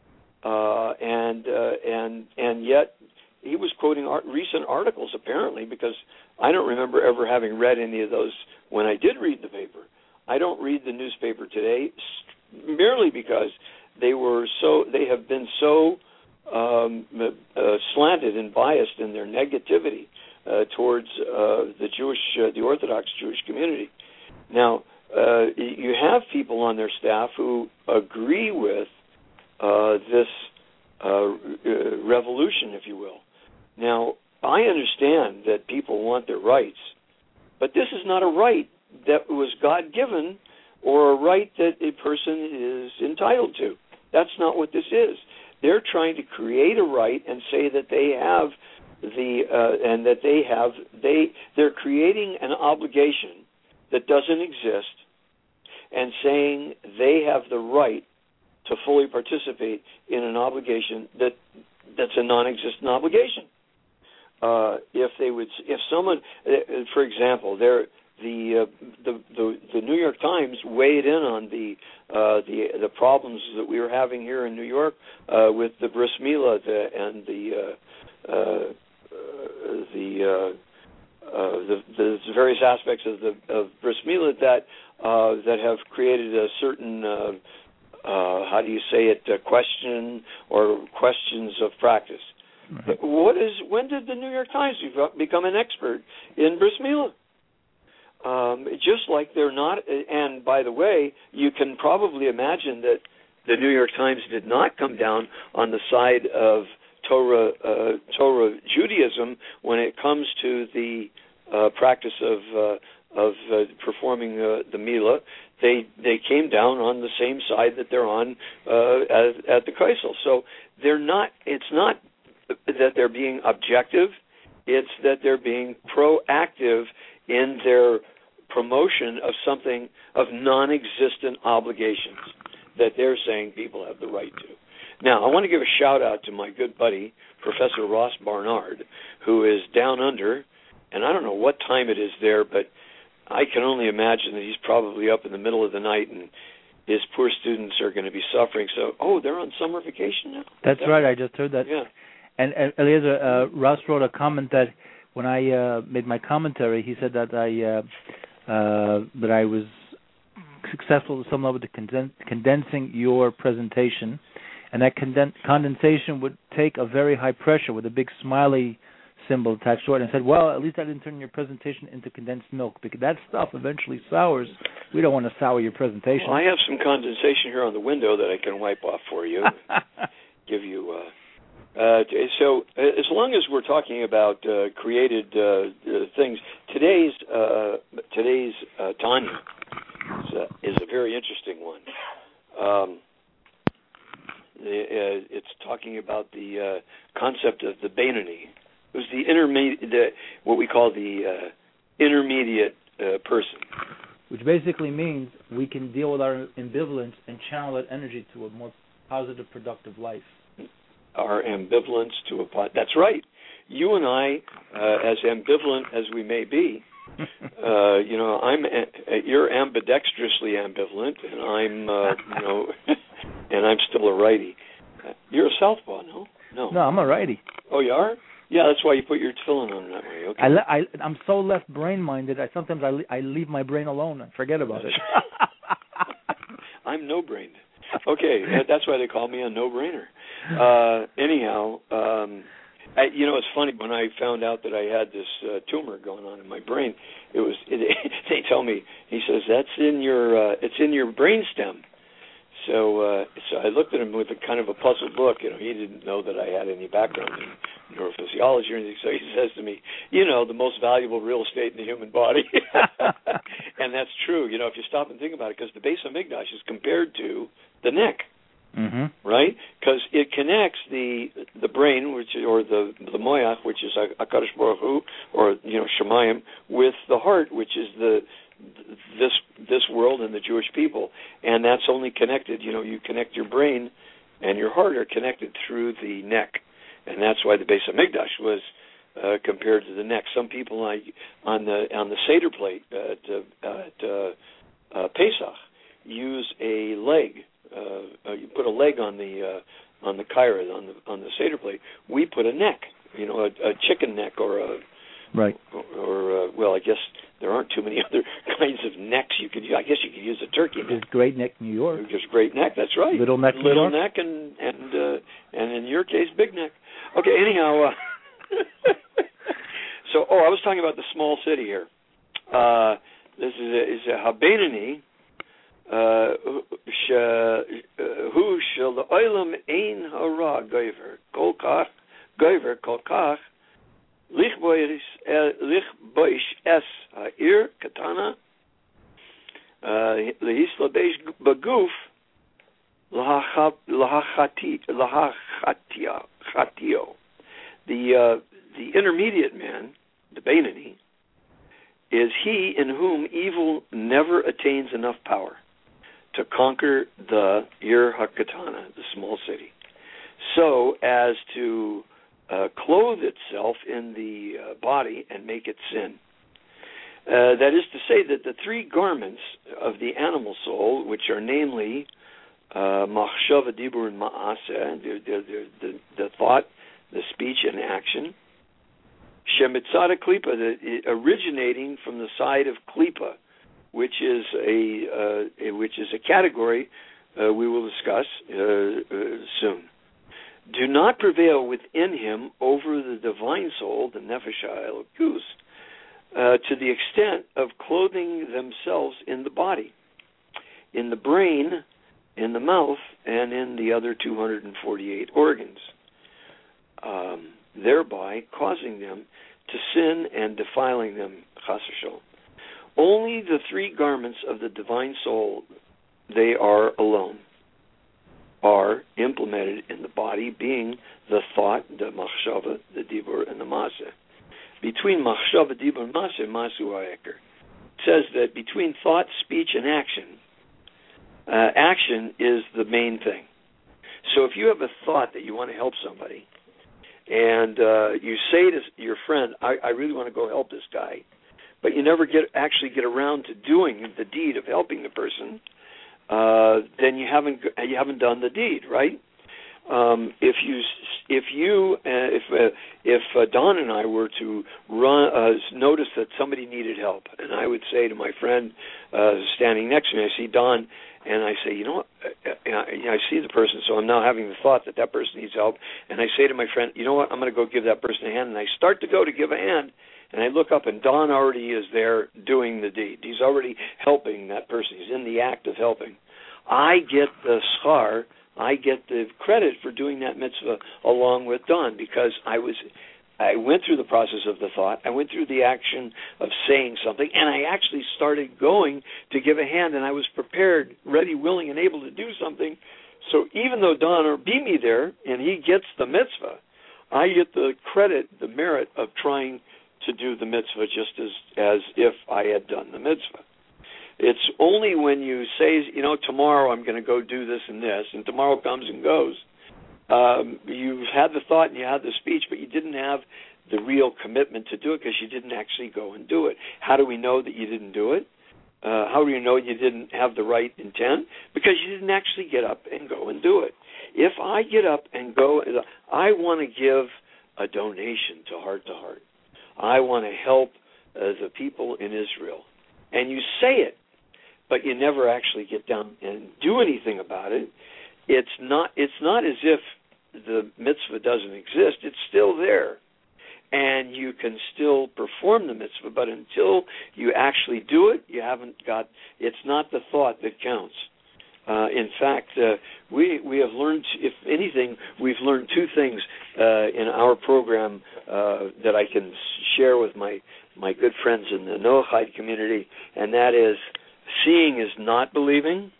uh, and uh, and and yet he was quoting art, recent articles apparently, because I don't remember ever having read any of those when I did read the paper. I don't read the newspaper today merely because they were so they have been so um, uh, slanted and biased in their negativity uh, towards uh, the Jewish uh, the Orthodox Jewish community. Now, uh, you have people on their staff who agree with uh, this uh, uh, revolution, if you will. Now, I understand that people want their rights, but this is not a right that was God-given or a right that a person is entitled to. That's not what this is. They're trying to create a right and say that they have the uh, and that they have they they're creating an obligation that doesn't exist, and saying they have the right to fully participate in an obligation that that's a non-existent obligation. Uh, if they would, if someone, uh, for example, there the, uh, the the the New York Times weighed in on the uh, the the problems that we were having here in New York uh, with the bris milah the, and the uh, uh, the. Uh, Uh, the, the various aspects of the of bris milah that uh, that have created a certain, uh, uh, how do you say it, uh, question or questions of practice. Right. What is? When did the New York Times become an expert in bris milah? Um, just like they're not, and by the way, you can probably imagine that the New York Times did not come down on the side of Torah, uh, Torah Judaism when it comes to the uh, practice of uh, of uh, performing uh, the milah. They they came down on the same side that they're on uh, at, at the Kaisel. So they're not. It's not that they're being objective. It's that they're being proactive in their promotion of something, of non-existent obligations that they're saying people have the right to. Now, I want to give a shout-out to my good buddy, Professor Ross Barnard, who is down under, and I don't know what time it is there, but I can only imagine that he's probably up in the middle of the night and his poor students are going to be suffering. So, oh, they're on summer vacation now? That's that right. I just heard that. Yeah. And, and Eliezer, uh, Ross wrote a comment that when I uh, made my commentary, he said that I... Uh, Uh, that I was successful to some level with conden- condensing your presentation, and that conden- condensation would take a very high pressure with a big smiley symbol attached to it, and I said, well, at least I didn't turn your presentation into condensed milk, because that stuff eventually sours. We don't want to sour your presentation. Well, I have some condensation here on the window that I can wipe off for you, give you... Uh Uh, so, as long as we're talking about uh, created uh, uh, things, today's uh, today's uh, Tanya is a, is a very interesting one. Um, uh, it's talking about the uh, concept of the Beinoni, who's the intermediate, the, what we call the uh, intermediate uh, person, which basically means we can deal with our ambivalence and channel that energy to a more positive, productive life. Our ambivalence to a pot. That's right. You and I, uh, as ambivalent as we may be, uh, you know, I'm. Uh, you're ambidextrously ambivalent, and I'm, uh, you know, and I'm still a righty. Uh, you're a southpaw, no? No. No, I'm a righty. Oh, you are? Yeah, that's why you put your tefillin on that way. Okay. I, I, I'm so left brain-minded. I sometimes I, I leave my brain alone and forget about it. I'm no-brained. Okay, that's why they call me a no-brainer. Uh, anyhow, um, I, you know, it's funny, when I found out that I had this uh, tumor going on in my brain, it was, it, they tell me, he says, that's in your, uh, it's in your brainstem. So, uh, so I looked at him with a kind of a puzzled look. You know, he didn't know that I had any background in neurophysiology or anything. So he says to me, you know, the most valuable real estate in the human body. And that's true, you know, if you stop and think about it, because the Beis Hamikdash is compared to the neck. Mm-hmm. Right, because it connects the the brain, which or the the moyach, which is Hakadosh Baruch Hu, or you know Shemayim, with the heart, which is the this this world and the Jewish people, and that's only connected. You know, you connect your brain and your heart are connected through the neck, and that's why the Beis Hamikdash was uh, compared to the neck. Some people like on the on the Seder plate at, uh, at uh, uh, Pesach use a leg. Uh, uh, you put a leg on the uh, on the kaira on the on the Seder plate. We put a neck, you know, a, a chicken neck or a right. Or, or uh, well, I guess there aren't too many other kinds of necks you could use. I guess you could use a turkey neck. There's Great Neck, New York. There's Great Neck. That's right. Little Neck, New Little York. Neck, and and uh, and in your case, Big Neck. Okay. Anyhow, uh, so oh, I was talking about the small city here. Uh, this is a, is a Habeinoni. hu shel olam ein hara gover kol kach gover kol kach lichbois lichbois es ha'ir katana lehislabesh baguf lahachati lahachatio. The uh, the intermediate man, the Beinoni, is he in whom evil never attains enough power to conquer the Ir HaKatana, the small city, so as to uh, clothe itself in the uh, body and make it sin. Uh, that is to say that the three garments of the animal soul, which are namely Machshava, Dibur, and Ma'aseh, the, the, the, the thought, the speech, and action, Shemitzada Klipa, the, originating from the side of Klipa, which is a uh, which is a category uh, we will discuss uh, uh, soon, do not prevail within him over the divine soul, the Nefesh HaElokus, uh, to the extent of clothing themselves in the body, in the brain, in the mouth, and in the other two hundred forty-eight organs, um, thereby causing them to sin and defiling them, chas v'sholom. Only the three garments of the divine soul, they are alone, are implemented in the body, being the thought, the machshava, the dibur, and the maseh. Between machshava, dibur, and maseh, masu ha'eker. It says that between thought, speech, and action, uh, action is the main thing. So if you have a thought that you want to help somebody, and uh, you say to your friend, I, I really want to go help this guy, but you never get actually get around to doing the deed of helping the person, uh, then you haven't you haven't done the deed, right? Um, if you if you uh, if uh, if uh, Don and I were to run uh, notice that somebody needed help, and I would say to my friend uh, standing next to me, I see Don, and I say, you know what, I see the person, so I'm now having the thought that that person needs help, and I say to my friend, you know what, I'm going to go give that person a hand, and I start to go to give a hand, and I look up, and Don already is there doing the deed. He's already helping that person. He's in the act of helping. I get the schar, I get the credit for doing that mitzvah along with Don, because I was, I went through the process of the thought, I went through the action of saying something, and I actually started going to give a hand, and I was prepared, ready, willing, and able to do something. So even though Don beat me there, and he gets the mitzvah, I get the credit, the merit of trying to do the mitzvah just as, as if I had done the mitzvah. It's only when you say, you know, tomorrow I'm going to go do this and this, and tomorrow comes and goes, um, you've had the thought and you had the speech, but you didn't have the real commitment to do it because you didn't actually go and do it. How do we know that you didn't do it? Uh, how do you know you didn't have the right intent? Because you didn't actually get up and go and do it. If I get up and go, I want to give a donation to Heart to Heart. I want to help uh, the people in Israel. And you say it, but you never actually get down and do anything about it. It's not, it's not as if the mitzvah doesn't exist. It's still there. And you can still perform the mitzvah, but until you actually do it, you haven't got, it's not the thought that counts. Uh, in fact, uh, we we have learned, if anything, we've learned two things uh, in our program uh, that I can share with my, my good friends in the Noachide community, and that is seeing is not believing,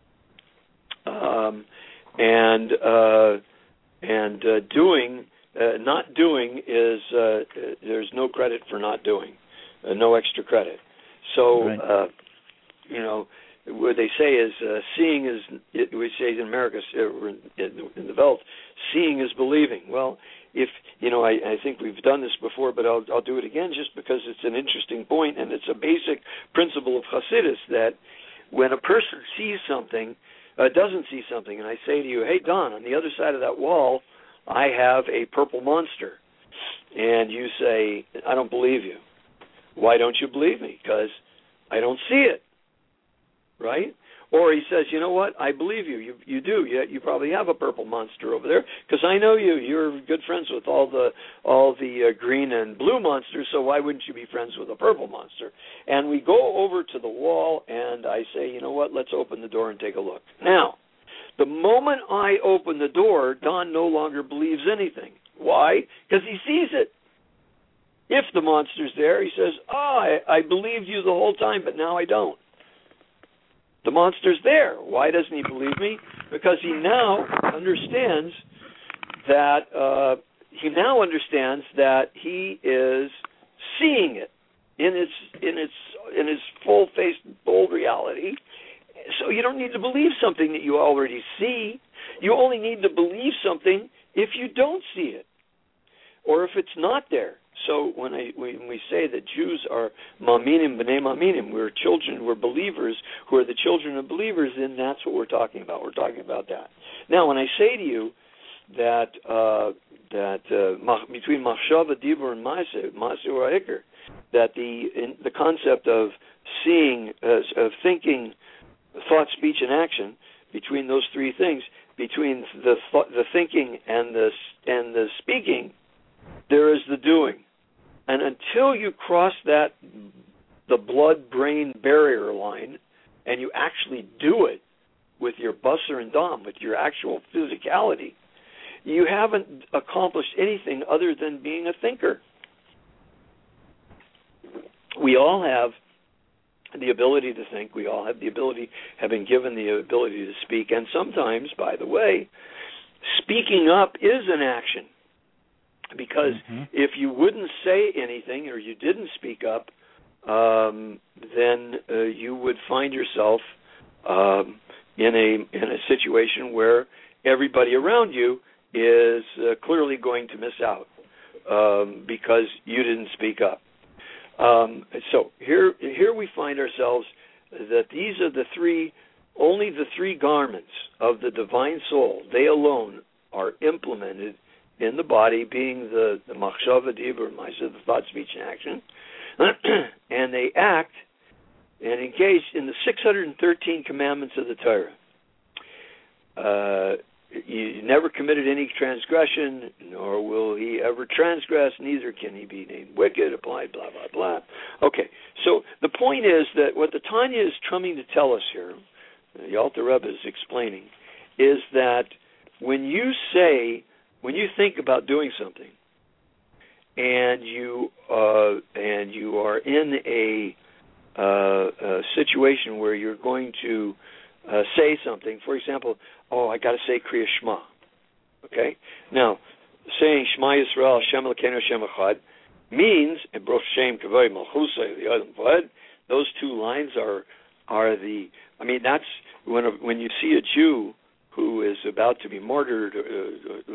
um, and uh, and uh, doing, uh, not doing is uh, there's no credit for not doing, uh, no extra credit. So, right. uh, you know. What they say is uh, seeing is, it, we say in America, uh, in, in the Welt, seeing is believing. Well, if, you know, I, I think we've done this before, but I'll, I'll do it again just because it's an interesting point, and it's a basic principle of Hasidus that when a person sees something, uh, doesn't see something, and I say to you, hey, Don, on the other side of that wall, I have a purple monster. And you say, I don't believe you. Why don't you believe me? Because I don't see it. Right? Or he says, you know what, I believe you. You you do. You, you probably have a purple monster over there because I know you. You're good friends with all the all the uh, green and blue monsters, so why wouldn't you be friends with a purple monster? And we go over to the wall, and I say, you know what, let's open the door and take a look. Now, the moment I open the door, Don no longer believes anything. Why? Because he sees it. If the monster's there, he says, oh, I, I believed you the whole time, but now I don't. The monster's there. Why doesn't he believe me? Because he now understands that uh, he now understands that he is seeing it in its in its in its full-faced, bold reality. So you don't need to believe something that you already see. You only need to believe something if you don't see it, or if it's not there. So when I when we say that Jews are maminim b'nei maminim, we're children, we're believers who are the children of believers, then that's what we're talking about. We're talking about that. Now, when I say to you that uh, that uh, between machshava, dibur, and maaseh, maaseh or ha'ikr, that the in, the concept of seeing, uh, of thinking, thought, speech, and action, between those three things, between the th- the thinking and the and the speaking, there is the doing. And until you cross that, the blood-brain barrier line, and you actually do it with your Basar and Dam, with your actual physicality, you haven't accomplished anything other than being a thinker. We all have the ability to think. We all have the ability, have been given the ability to speak. And sometimes, by the way, speaking up is an action. Because mm-hmm. if you wouldn't say anything or you didn't speak up, um, then uh, you would find yourself um, in a in a situation where everybody around you is uh, clearly going to miss out um, because you didn't speak up. Um, so here here we find ourselves that these are the three, only the three garments of the divine soul. They alone are implemented in the body, being the, the machshava, dibur, ma'aseh, the thought, speech, and action. And they act and engage in the six hundred thirteen commandments of the Torah. Uh, you never committed any transgression, nor will he ever transgress, neither can he be named wicked, applied, blah, blah, blah. Okay, so the point is that what the Tanya is trying to tell us here, the Alter Rebbe is explaining, is that when you say, when you think about doing something, and you uh, and you are in a, uh, a situation where you're going to uh, say something, for example, oh, I got to say Kriya Shema. Okay, now saying Shema Yisrael Hashem Elokeinu Hashem Echad means and Baruch Shem Kavod Malchusay V'Yadam V'Ed. Those two lines are are the. I mean, that's when a, when you see a Jew who is about to be martyred, uh,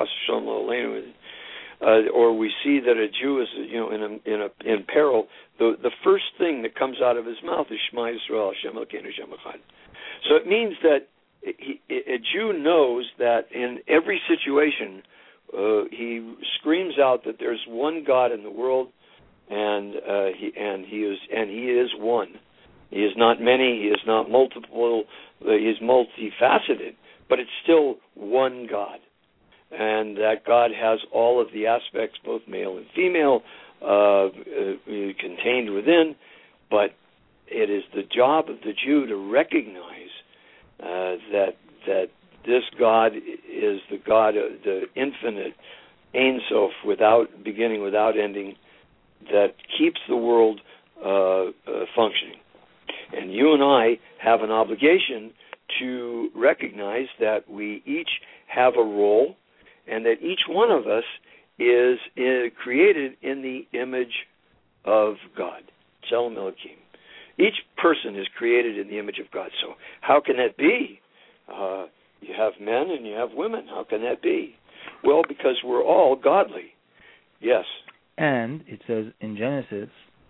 uh, or we see that a Jew is, you know, in a, in a, in peril, the the first thing that comes out of his mouth is Shema Yisrael Hashem Elokeinu Hashem Echad. So it means that he, a Jew knows that in every situation uh, he screams out that there's one God in the world, and uh, he and he is and he is one. He is not many. He is not multiple. Uh, he is multifaceted. But it's still one God, and that God has all of the aspects, both male and female, uh, uh, contained within. But it is the job of the Jew to recognize uh, that that this God is the God, of the infinite, Ein Sof, without beginning, without ending, that keeps the world uh, uh, functioning. And you and I have an obligation to recognize that we each have a role, and that each one of us is uh, created in the image of God. Tzelem Elokim. Each person is created in the image of God. So how can that be? Uh, you have men and you have women. How can that be? Well, because we're all godly. Yes. And it says in Genesis,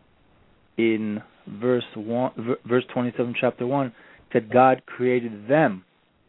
in verse one, verse twenty-seven, chapter one, that God created them.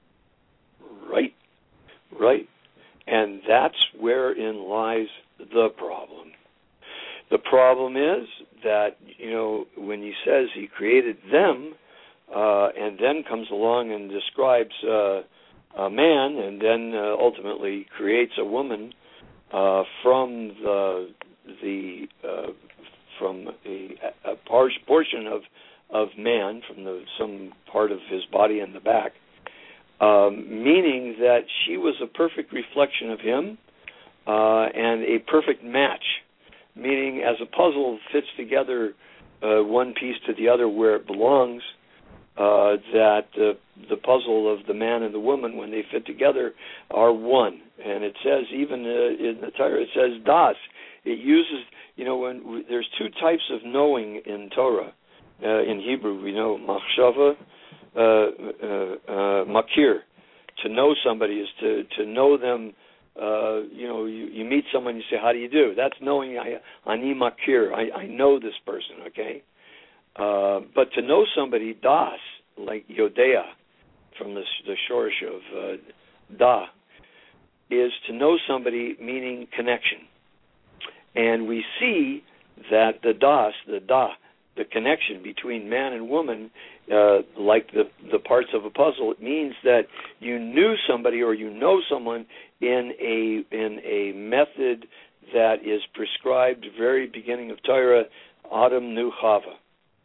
Right, right. And that's wherein lies the problem. The problem is that, you know, when he says he created them, uh, and then comes along and describes uh, a man, and then uh, ultimately creates a woman uh, from the the uh, from a, a portion of of man, from the some part of his body in the back, um, meaning that she was a perfect reflection of him uh, and a perfect match, meaning as a puzzle fits together uh, one piece to the other where it belongs, uh, that uh, the puzzle of the man and the woman, when they fit together, are one. And it says, even uh, in the Torah, it says das. It uses, you know, when we, there's two types of knowing in Torah. Uh, in Hebrew, we know machshava, uh, uh, uh, makir. To know somebody is to, to know them. Uh, you know, you, you meet someone, you say, how do you do? That's knowing, I, ani makir, I, I know this person, okay? Uh, but to know somebody, das, like yodea, from the, the shorish of uh, da, is to know somebody, meaning connection. And we see that the das, the da, the connection between man and woman, uh, like the the parts of a puzzle. It means that you knew somebody or you know someone in a in a method that is prescribed very beginning of Torah. Adam knew Chava.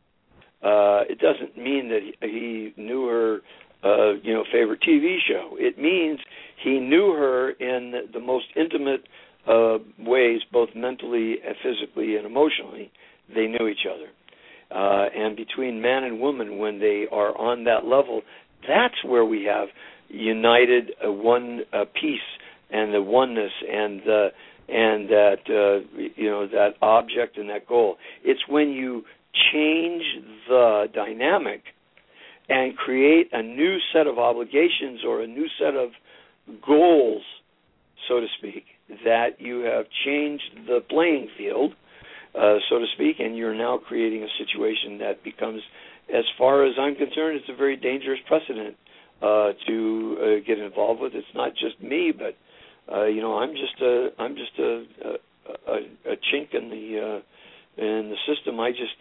Uh, it doesn't mean that he, he knew her, uh, you know, favorite T V show. It means he knew her in the most intimate uh, ways, both mentally and physically and emotionally. They knew each other. Uh, and between man and woman, when they are on that level, that's where we have united uh, one uh, peace and the oneness and uh, and that uh, you know that object and that goal. It's when you change the dynamic and create a new set of obligations or a new set of goals, so to speak, that you have changed the playing field, uh, so to speak, and you're now creating a situation that becomes, as far as I'm concerned, it's a very dangerous precedent uh, to uh, get involved with. It's not just me, but uh, you know, I'm just a I'm just a a, a, a chink in the uh, in the system. I just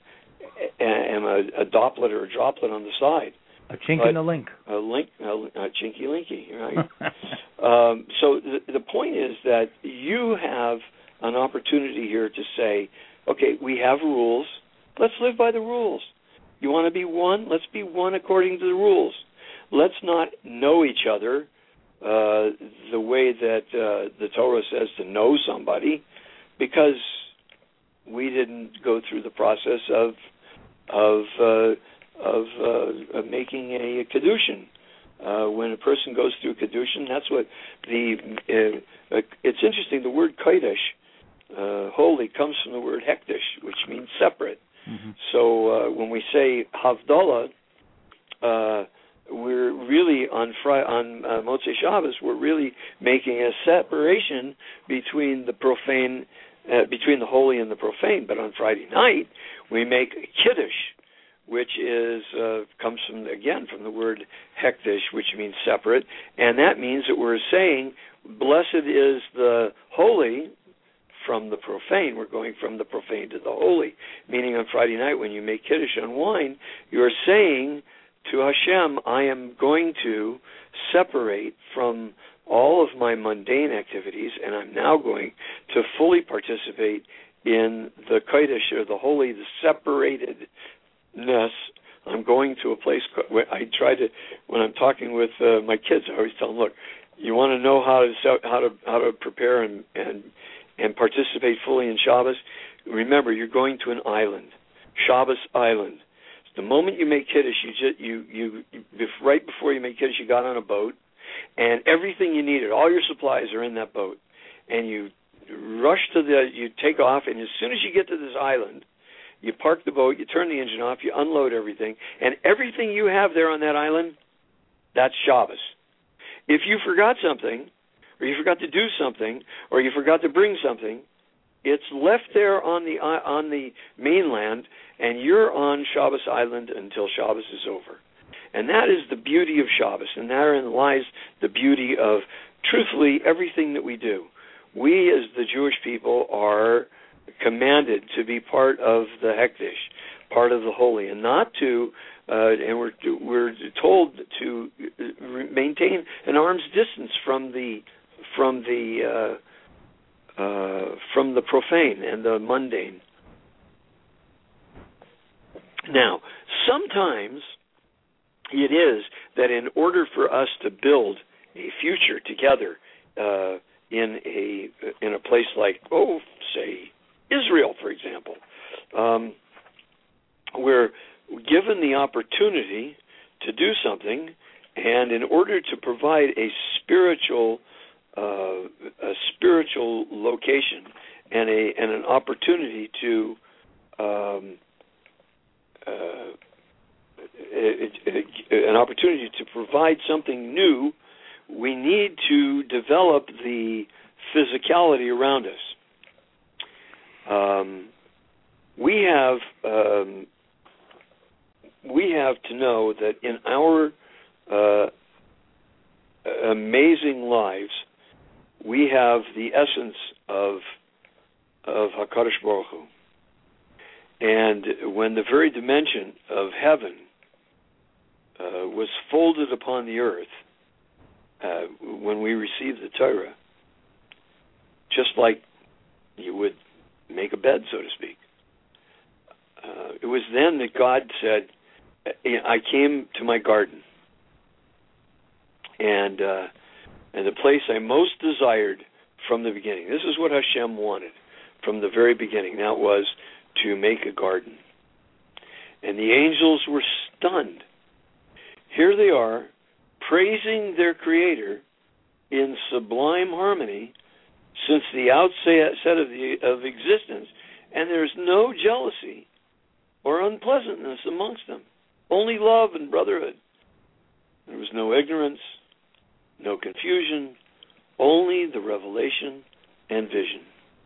uh, am a, a doplet or a droplet on the side. A chink but in the link. A link, a, a chinky linky, right? um, so the, the point is that you have an opportunity here to say, okay, we have rules. Let's live by the rules. You want to be one? Let's be one according to the rules. Let's not know each other uh, the way that uh, the Torah says to know somebody, because we didn't go through the process of of uh, of, uh, of making a kedushin. Uh, when a person goes through kedushin, that's what the. Uh, uh, it's interesting. The word kodesh, uh, holy, comes from the word hekdesh, which means separate. Mm-hmm. So uh, when we say havdalah, uh, we're really on Friday, on uh, Motzei Shabbos, we're really making a separation between the profane, uh, between the holy and the profane. But on Friday night, we make kiddush, which is uh, comes from again from the word hekdesh, which means separate, and that means that we're saying, blessed is the holy from the profane. We're going from the profane to the holy, meaning on Friday night when you make kiddush on wine, you're saying to Hashem, I am going to separate from all of my mundane activities, and I'm now going to fully participate in the kodesh, or the holy, the separatedness. I'm going to a place where I try to, when I'm talking with uh, my kids, I always tell them, look, you want to know how to how to how to prepare and and and participate fully in Shabbos? Remember, you're going to an island, Shabbos Island. The moment you make kiddush, you just you you, you right before you make kiddush, you got on a boat, and everything you needed, all your supplies are in that boat, and you rush to the, you take off, and as soon as you get to this island, you park the boat, you turn the engine off, you unload everything, and everything you have there on that island, that's Shabbos. If you forgot something, or you forgot to do something, or you forgot to bring something, it's left there on the on the mainland, and you're on Shabbos Island until Shabbos is over. And that is the beauty of Shabbos, and therein lies the beauty of, truthfully, everything that we do. We, as the Jewish people, are commanded to be part of the Hekdesh, part of the holy, and not to, uh, and we're we're told to maintain an arm's distance from the from the uh, uh, from the profane and the mundane. Now, sometimes it is that in order for us to build a future together uh, in a in a place like, oh, say, Israel, for example, um, we're given the opportunity to do something, and in order to provide a spiritual uh, a spiritual location and a and an opportunity to um, uh, it, it, it, an opportunity to provide something new, we need to develop the physicality around us. Um, we have um, we have to know that in our uh, amazing lives, we have the essence of of HaKadosh Baruch Hu. And when the very dimension of heaven uh, was folded upon the earth, uh, when we received the Torah, just like you would make a bed, so to speak, uh, it was then that God said, I came to my garden, and uh, and the place I most desired from the beginning. This is what Hashem wanted from the very beginning. That was to make a garden. And the angels were stunned. Here they are, praising their Creator in sublime harmony since the outset of, the, of existence, and there's no jealousy or unpleasantness amongst them. Only love and brotherhood. There was no ignorance, no confusion, only the revelation and vision.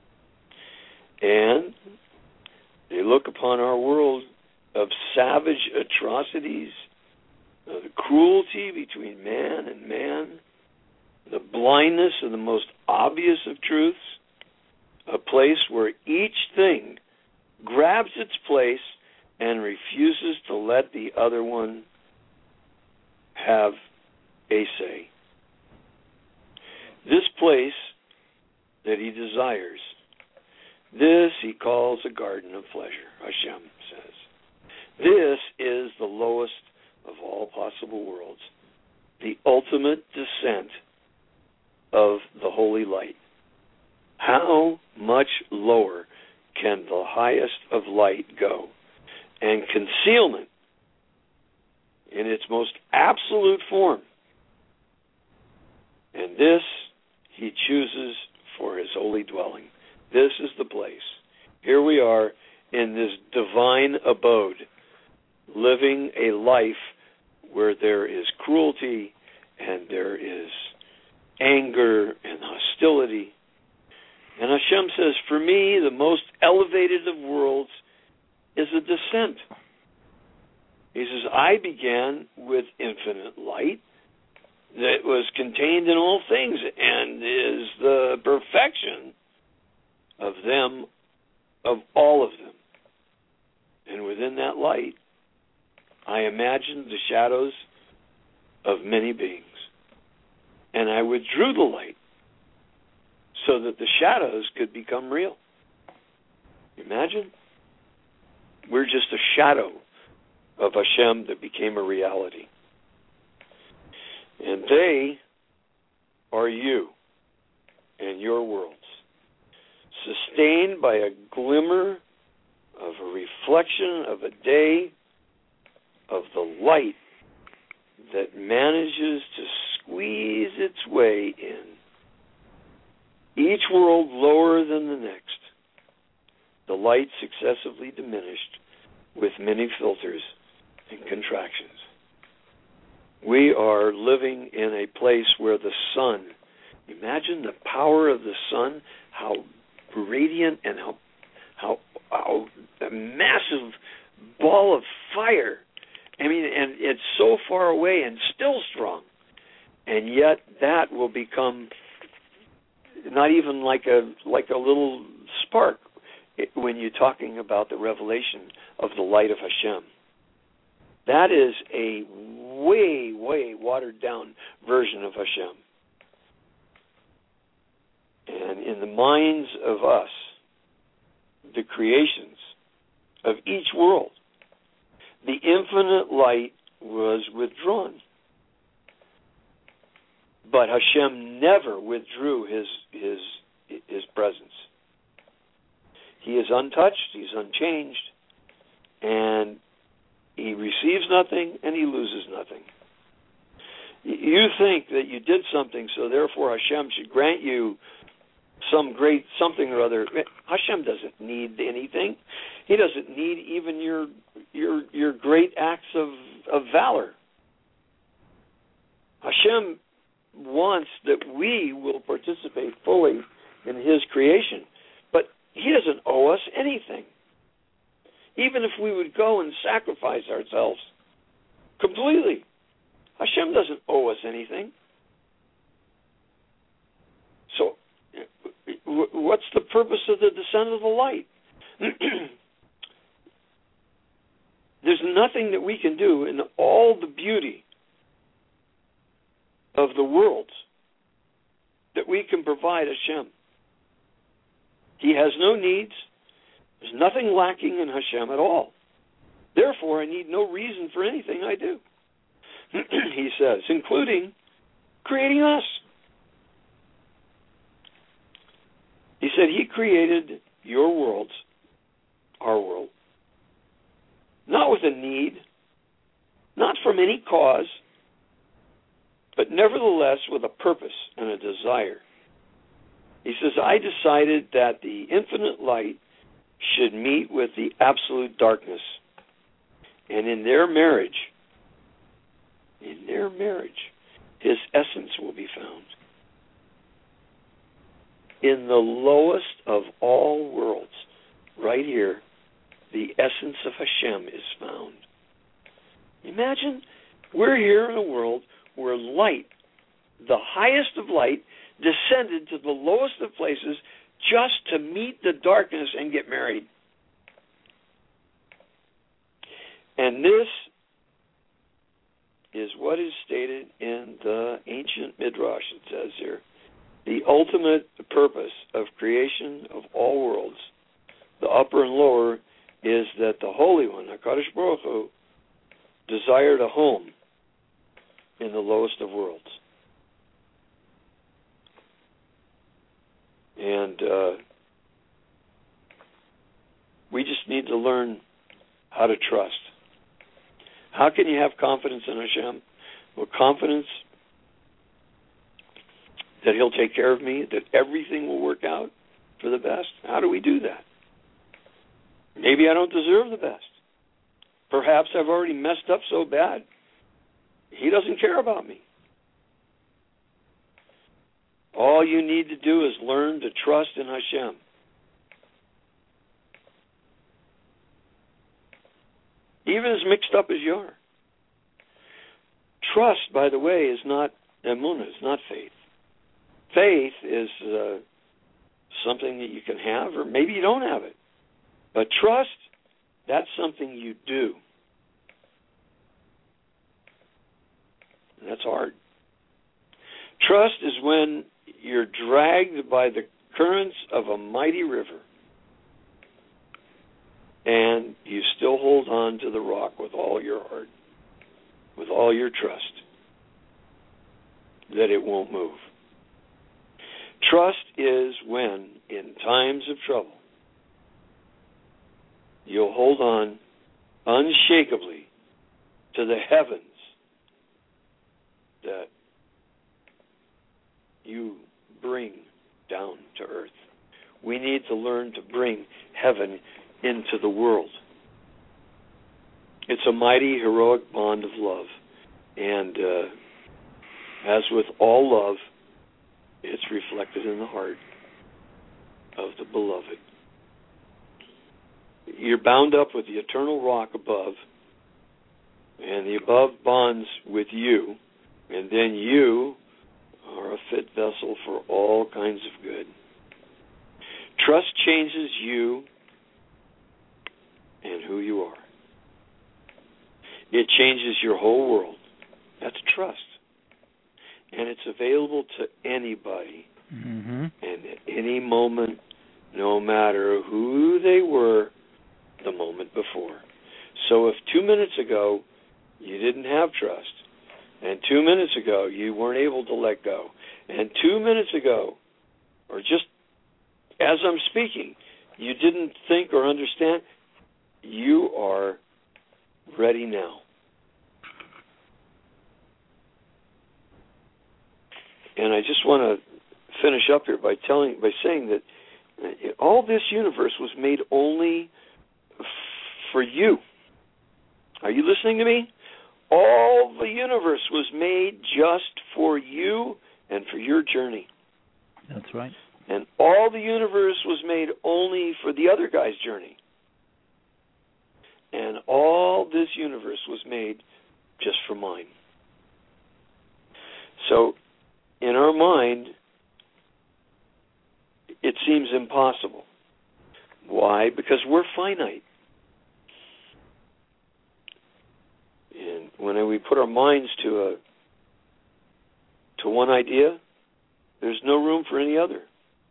And they look upon our world of savage atrocities, uh, the cruelty between man and man, the blindness of the most obvious of truths, a place where each thing grabs its place and refuses to let the other one have a say. This place that he desires, this he calls a garden of pleasure, Hashem says. This is the lowest of all possible worlds, the ultimate descent of the holy light. How much lower can the highest of light go? And concealment in its most absolute form. And this he chooses for his holy dwelling. This is the place. Here we are in this divine abode, living a life where there is cruelty and there is anger and hostility. And Hashem says, for me, the most elevated of worlds is a descent. He says, I began with infinite light that was contained in all things and is the perfection of them, of all of them. And within that light, I imagined the shadows of many beings. And I withdrew the light so that the shadows could become real. Imagine? We're just a shadow of Hashem that became a reality. And they are you and your worlds, sustained by a glimmer of a reflection of a day of the light that manages to squeeze its way in. Each world lower than the next, the light successively diminished with many filters and contractions. We are living in a place where the sun, imagine the power of the sun, how radiant and how, how, how a massive ball of fire. I mean, and it's so far away and still strong. And yet that will become not even like a like a little spark when you're talking about the revelation of the light of Hashem. That is a way, way watered down version of Hashem. And in the minds of us, the creations of each world, the infinite light was withdrawn. But Hashem never withdrew his his his presence. He is untouched, he's unchanged, and he receives nothing and he loses nothing. You think that you did something, so therefore Hashem should grant you some great something or other. Hashem doesn't need anything. He doesn't need even your your your great acts of, of valor. Hashem wants that we will participate fully in his creation. But he doesn't owe us anything. Even if we would go and sacrifice ourselves completely, Hashem doesn't owe us anything. So what's the purpose of the descent of the light? nothing that we can do in all the beauty of the world that we can provide Hashem. He has no needs. There's nothing lacking in Hashem at all. Therefore, I need no reason for anything I do. He says, including creating us. He said he created your worlds, our world, not with a need, not from any cause, but nevertheless with a purpose and a desire. He says, I decided that the infinite light should meet with the absolute darkness. And in their marriage, in their marriage, his essence will be found. In the lowest of all worlds, right here, the essence of Hashem is found. Imagine we're here in a world where light, the highest of light, descended to the lowest of places just to meet the darkness and get married. And this is what is stated in the ancient Midrash, it says here. The ultimate purpose of creation of all worlds, the upper and lower, is that the Holy One, HaKadosh Baruch Hu, desired a home in the lowest of worlds. And uh, we just need to learn how to trust. How can you have confidence in Hashem? Well, confidence that He'll take care of me, that everything will work out for the best. How do we do that? Maybe I don't deserve the best. Perhaps I've already messed up so bad, He doesn't care about me. All you need to do is learn to trust in Hashem. Even as mixed up as you are. Trust, by the way, is not emunah, it's not faith. Faith is uh, something that you can have, or maybe you don't have it. But trust, that's something you do. And that's hard. Trust is when you're dragged by the currents of a mighty river and you still hold on to the rock with all your heart, with all your trust, that it won't move. Trust is when, in times of trouble, you'll hold on unshakably to the heavens that you bring down to earth. We need to learn to bring heaven into the world. It's a mighty, heroic bond of love. And uh, as with all love, it's reflected in the heart of the beloved. You're bound up with the eternal rock above, and the above bonds with you, and then you are a fit vessel for all kinds of good. Trust changes you and who you are. It changes your whole world. That's trust. And it's available to anybody, mm-hmm. and at any moment, no matter who they were the moment before. So if two minutes ago you didn't have trust, and two minutes ago you weren't able to let go, and two minutes ago, or just as I'm speaking, you didn't think or understand, you are ready now. And I just want to finish up here by telling, by saying that all this universe was made only f- for you. Are you listening to me? All the universe was made just for you and for your journey. That's right. And all the universe was made only for the other guy's journey. And all this universe was made just for mine. So, in our mind, it seems impossible. Why? Because we're finite. put our minds to a to one idea, there's no room for any other.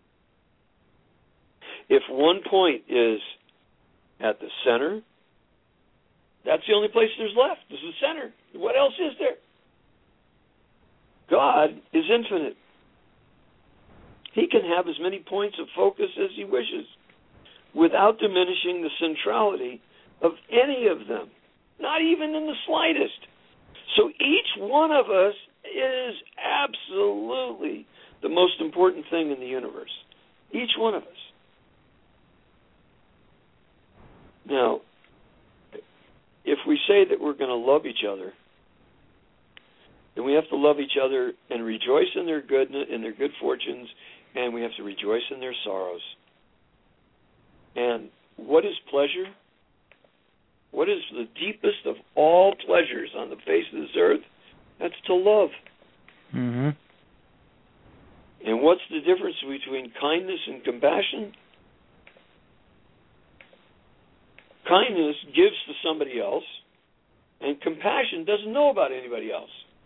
If one point is at the center, that's the only place there's left. This is the center. What else is there? God is infinite. He can have as many points of focus as he wishes without diminishing the centrality of any of them, not even in the slightest. So each one of us is absolutely the most important thing in the universe. Each one of us. Now, if we say that we're going to love each other, then we have to love each other and rejoice in their good in their good fortunes, and we have to rejoice in their sorrows. And what is pleasure? What is the deepest of all pleasures on the face of this earth? That's to love. Mm-hmm. And what's the difference between kindness and compassion? Kindness gives to somebody else, and compassion doesn't know about anybody else.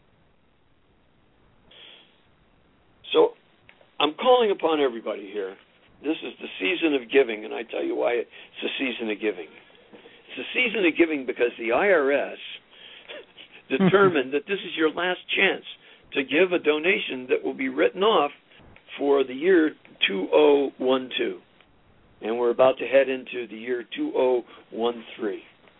So I'm calling upon everybody here. This is the season of giving, and I tell you why it's the season of giving. It's the season of giving because the I R S determined that this is your last chance to give a donation that will be written off for the year two thousand twelve. And we're about to head into the year two thousand thirteen.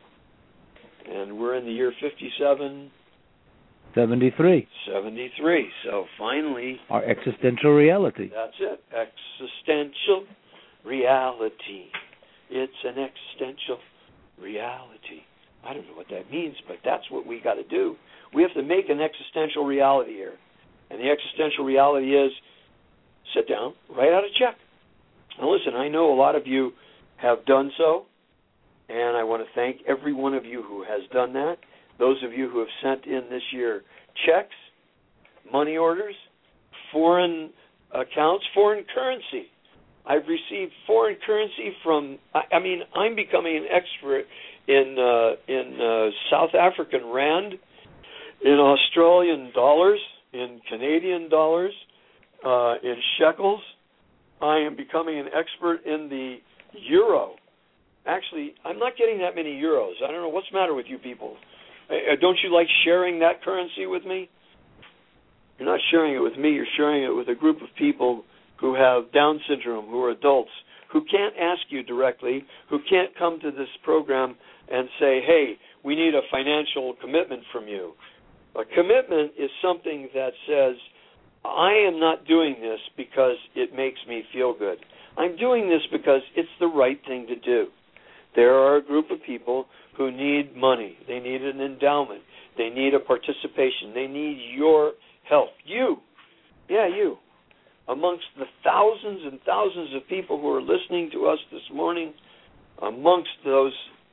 And we're in the year fifty-seven seventy-three. seventy-three. So finally, our existential reality. That's it. Existential reality. It's an existential reality. I don't know what that means, but that's what we got to do. We have to make an existential reality here. And the existential reality is sit down, write out a check. Now listen, I know a lot of you have done so, and I want to thank every one of you who has done that. Those of you who have sent in this year checks, money orders, foreign accounts, foreign currency. I've received foreign currency from, I, I mean, I'm becoming an expert in uh, in uh, South African rand, in Australian dollars, in Canadian dollars, uh, in shekels. I am becoming an expert in the euro. Actually, I'm not getting that many euros. I don't know what's the matter with you people. Uh, don't you like sharing that currency with me? You're not sharing it with me. You're sharing it with a group of people who have Down syndrome, who are adults, who can't ask you directly, who can't come to this program and say, hey, we need a financial commitment from you. A commitment is something that says, I am not doing this because it makes me feel good. I'm doing this because it's the right thing to do. There are a group of people who need money. They need an endowment. They need a participation. They need your help. You, yeah, you. Amongst the thousands and thousands of people who are listening to us this morning, amongst those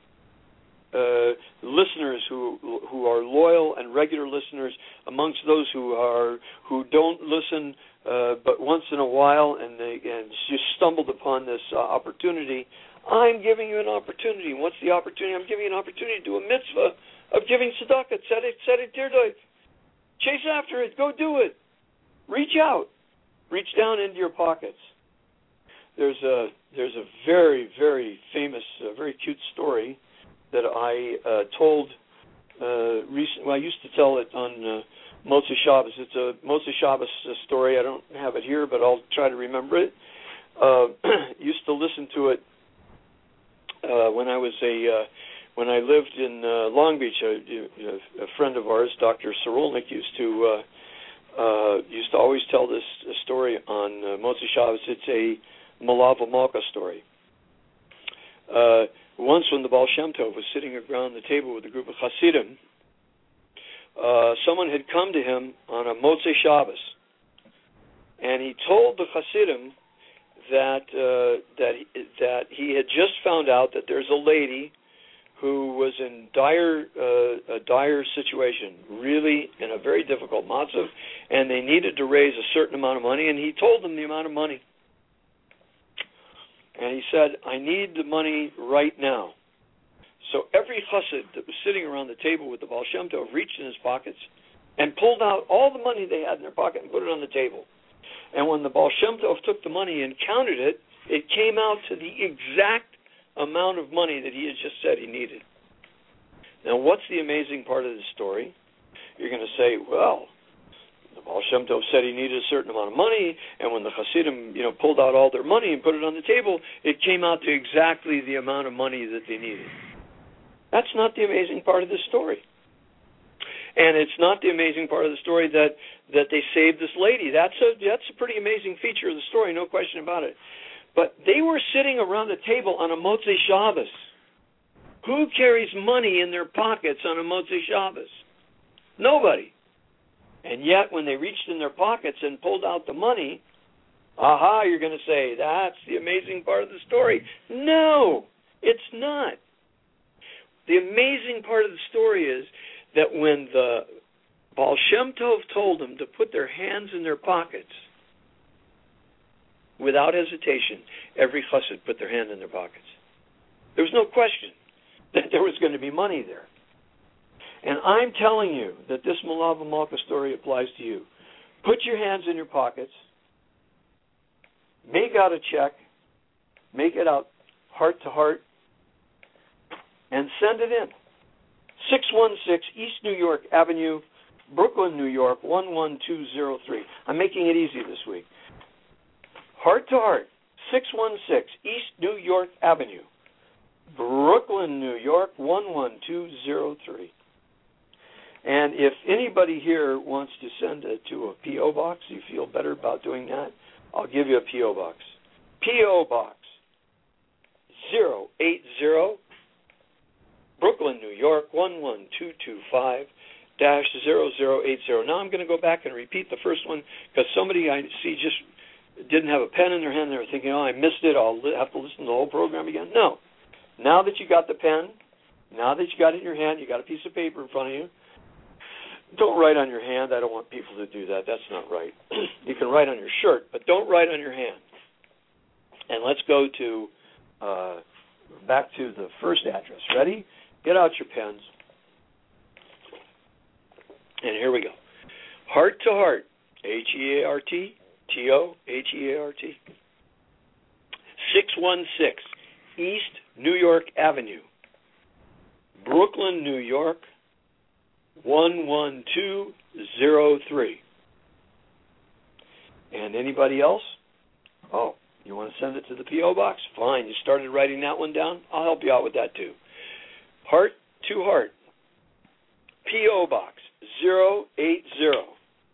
uh, listeners who who are loyal and regular listeners, amongst those who are who don't listen uh, but once in a while and they and just stumbled upon this uh, opportunity, I'm giving you an opportunity. And what's the opportunity? I'm giving you an opportunity to do a mitzvah of giving tzedakah, tzedek, tzedek, tirdoif. Chase after it. Go do it. Reach out. Reach down into your pockets. There's a there's a very, very famous, uh, very cute story that I uh, told uh, recently. Well, I used to tell it on uh, Motzei Shabbos. It's a Motzei Shabbos story. I don't have it here, but I'll try to remember it. Uh, used to listen to it uh, when I was a uh, when I lived in uh, Long Beach. A, a friend of ours, Doctor Sarolnik, used to. Uh, Uh, used to always tell this uh, story on uh, Motzei Shabbos. It's a Malava Malka story. Uh, once when the Baal Shem Tov was sitting around the table with a group of Hasidim, uh, someone had come to him on a Motzei Shabbos, and he told the Hasidim that uh, that that he had just found out that there's a lady who was in dire uh, a dire situation, really in a very difficult matzav, and they needed to raise a certain amount of money, and he told them the amount of money. And he said, I need the money right now. So every chassid that was sitting around the table with the Baal Shem Tov reached in his pockets and pulled out all the money they had in their pocket and put it on the table. And when the Baal Shem Tov took the money and counted it, it came out to the exact amount of money that he had just said he needed. Now, what's the amazing part of the story? You're going to say, well, the Baal Shem Tov said he needed a certain amount of money, and when the Hasidim, you know, pulled out all their money and put it on the table, it came out to exactly the amount of money that they needed. That's not the amazing part of the story. And it's not the amazing part of the story that, that they saved this lady. That's a, that's a pretty amazing feature of the story, no question about it. But they were sitting around a table on a Motzei Shabbos. Who carries money in their pockets on a Motzei Shabbos? Nobody. And yet, when they reached in their pockets and pulled out the money, aha, you're going to say, that's the amazing part of the story. No, it's not. The amazing part of the story is that when the Baal Shem Tov told them to put their hands in their pockets, without hesitation, every chassid put their hand in their pockets. There was no question that there was going to be money there. And I'm telling you that this Malava Malka story applies to you. Put your hands in your pockets, make out a check, make it out heart to heart, and send it in. six one six East New York Avenue, Brooklyn, New York, one one two zero three. I'm making it easy this week. Heart to heart, six one six East New York Avenue, Brooklyn, New York, one one two zero three. And if anybody here wants to send it to a P O box, you feel better about doing that, I'll give you a P O box. P O Box zero eight zero, Brooklyn, New York, one one two two five dash zero zero eight zero. Now I'm going to go back and repeat the first one because somebody I see just didn't have a pen in their hand. They were thinking, oh, I missed it. I'll have to listen to the whole program again. No. Now that you got the pen, now that you got it in your hand, you got a piece of paper in front of you, don't write on your hand. I don't want people to do that. That's not right. You can write on your shirt, but don't write on your hand. And let's go to uh, back to the first address. Ready? Get out your pens. And here we go. Heart to Heart, H E A R T, T O, H E A R T. six one six East New York Avenue, Brooklyn, New York, one one two zero three. And anybody else? Oh, you want to send it to the P O box? Fine. You started writing that one down? I'll help you out with that too. Heart to Heart, P O box zero eight zero,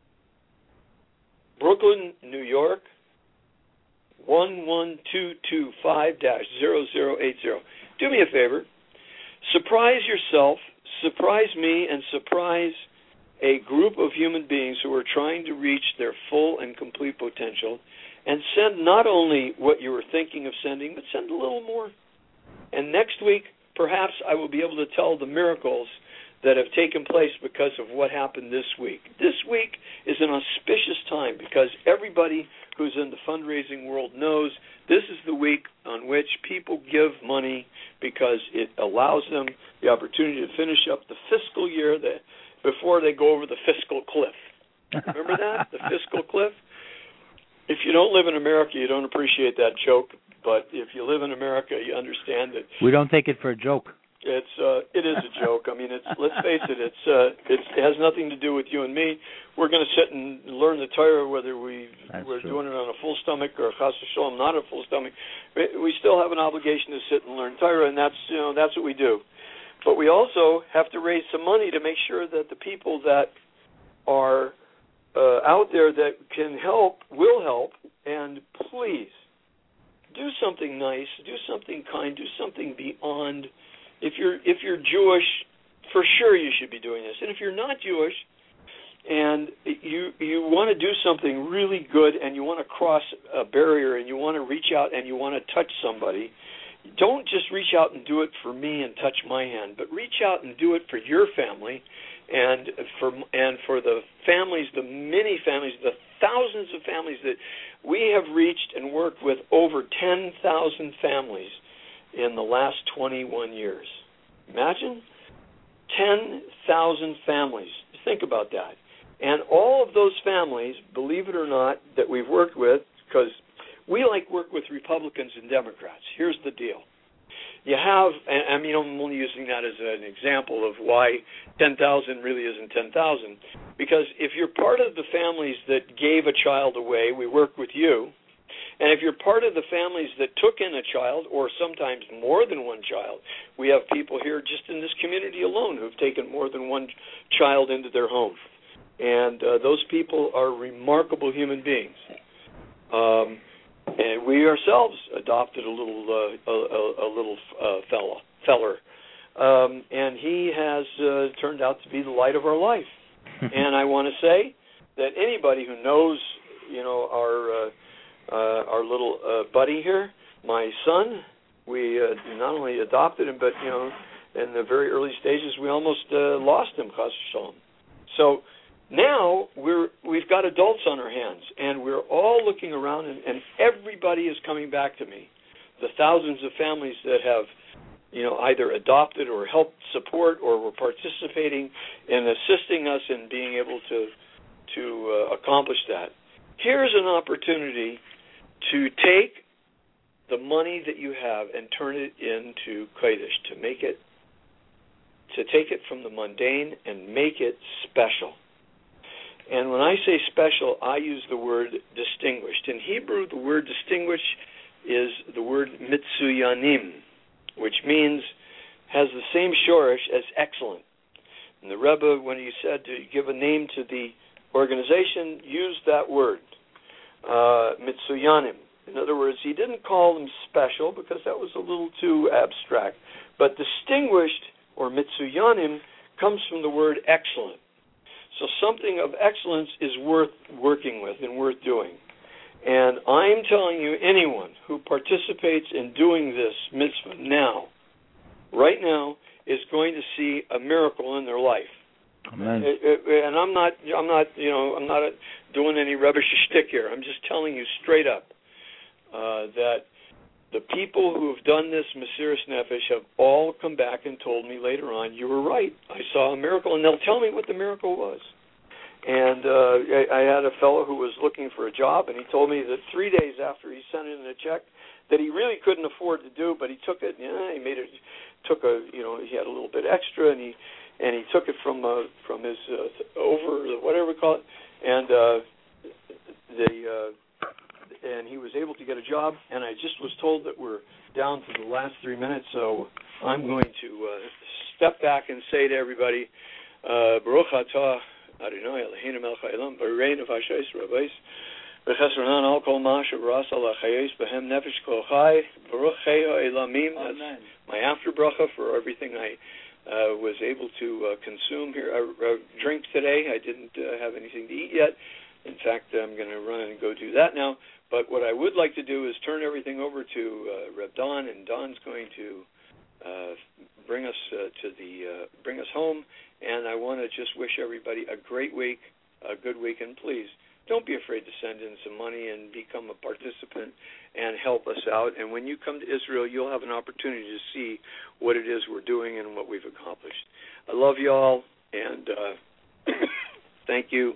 Brooklyn, New York, one one two two five dash zero zero eight zero. Do me a favor. Surprise yourself, surprise me, and surprise a group of human beings who are trying to reach their full and complete potential, and send not only what you were thinking of sending, but send a little more. And next week, perhaps I will be able to tell the miracles that have taken place because of what happened this week. This week is an auspicious time because everybody who's in the fundraising world knows this is the week on which people give money because it allows them the opportunity to finish up the fiscal year that, before they go over the fiscal cliff. Remember that? The fiscal cliff? If you don't live in America, you don't appreciate that joke. But if you live in America, you understand that. We don't take it for a joke. It's uh, it is a joke. I mean, it's let's face it. It's uh, it's, it has nothing to do with you and me. We're going to sit and learn the Torah whether we That's we're true. doing it on a full stomach or chas v'sholom not a full stomach. We still have an obligation to sit and learn Torah, and that's you know that's what we do. But we also have to raise some money to make sure that the people that are uh, out there that can help will help. And please do something nice, do something kind, do something beyond. If you're if you're Jewish, for sure you should be doing this. And if you're not Jewish and you you want to do something really good and you want to cross a barrier and you want to reach out and you want to touch somebody, don't just reach out and do it for me and touch my hand, but reach out and do it for your family and for and for the families, the many families, the thousands of families that we have reached and worked with, over ten thousand families in the last twenty-one years. Imagine ten thousand families. Think about that. And all of those families, believe it or not, that we've worked with, because we like work with Republicans and Democrats. Here's the deal. You have, and I mean, I'm only using that as an example of why ten thousand really isn't ten thousand, because if you're part of the families that gave a child away, we work with you, and if you're part of the families that took in a child, or sometimes more than one child, we have people here just in this community alone who've taken more than one child into their home, and uh, those people are remarkable human beings. Um, And we ourselves adopted a little uh, a, a, a little uh, fella, feller, um, and he has uh, turned out to be the light of our life. And I want to say that anybody who knows, you know, our uh, uh, our little uh, buddy here, my son, we uh, not only adopted him, but you know, in the very early stages, we almost uh, lost him. Chas v'shalom. So. Now we're we've got adults on our hands, and we're all looking around, and, and everybody is coming back to me. The thousands of families that have, you know, either adopted or helped support or were participating in assisting us in being able to to uh, accomplish that. Here's an opportunity to take the money that you have and turn it into kodesh, to make it, to take it from the mundane and make it special. And when I say special, I use the word distinguished. In Hebrew, the word distinguished is the word mitsuyanim, which means, has the same shorish as excellent. And the Rebbe, when he said to give a name to the organization, used that word, uh, mitsuyanim. In other words, he didn't call them special because that was a little too abstract. But distinguished, or mitsuyanim, comes from the word excellent. So something of excellence is worth working with and worth doing. And I'm telling you, anyone who participates in doing this mitzvah now, right now, is going to see a miracle in their life. Amen. It, it, and I'm not, I'm not, you know, I'm not doing any rubbish shtick here. I'm just telling you straight up uh, that the people who have done this Mesiras Nefesh have all come back and told me later on, you were right, I saw a miracle, and they'll tell me what the miracle was. And uh, I, I had a fellow who was looking for a job, and he told me that three days after he sent in a check that he really couldn't afford to do, but he took it, you know, he made it, took a, you know, he had a little bit extra, and he and he took it from uh, from his uh, over, whatever we call it, and uh, the. Uh, and he was able to get a job, and I just was told that we're down to the last three minutes, so I'm going to uh, step back and say to everybody, Baruch atah Adonai Eloheinu melech haolam, bareinu v'hashos rabos, v'chesronan al kol ma shebarasa l'chayos b'hem nefesh kol chai, baruch heyo elamim. That's my after bracha for everything I uh, was able to uh, consume here, uh, uh, drink today. I didn't uh, have anything to eat yet. In fact, I'm going to run and go do that now. But what I would like to do is turn everything over to uh, Reb Don, and Don's going to uh, bring us uh, to the uh, bring us home. And I want to just wish everybody a great week, a good week, and please don't be afraid to send in some money and become a participant and help us out. And when you come to Israel, you'll have an opportunity to see what it is we're doing and what we've accomplished. I love you all, and uh, thank you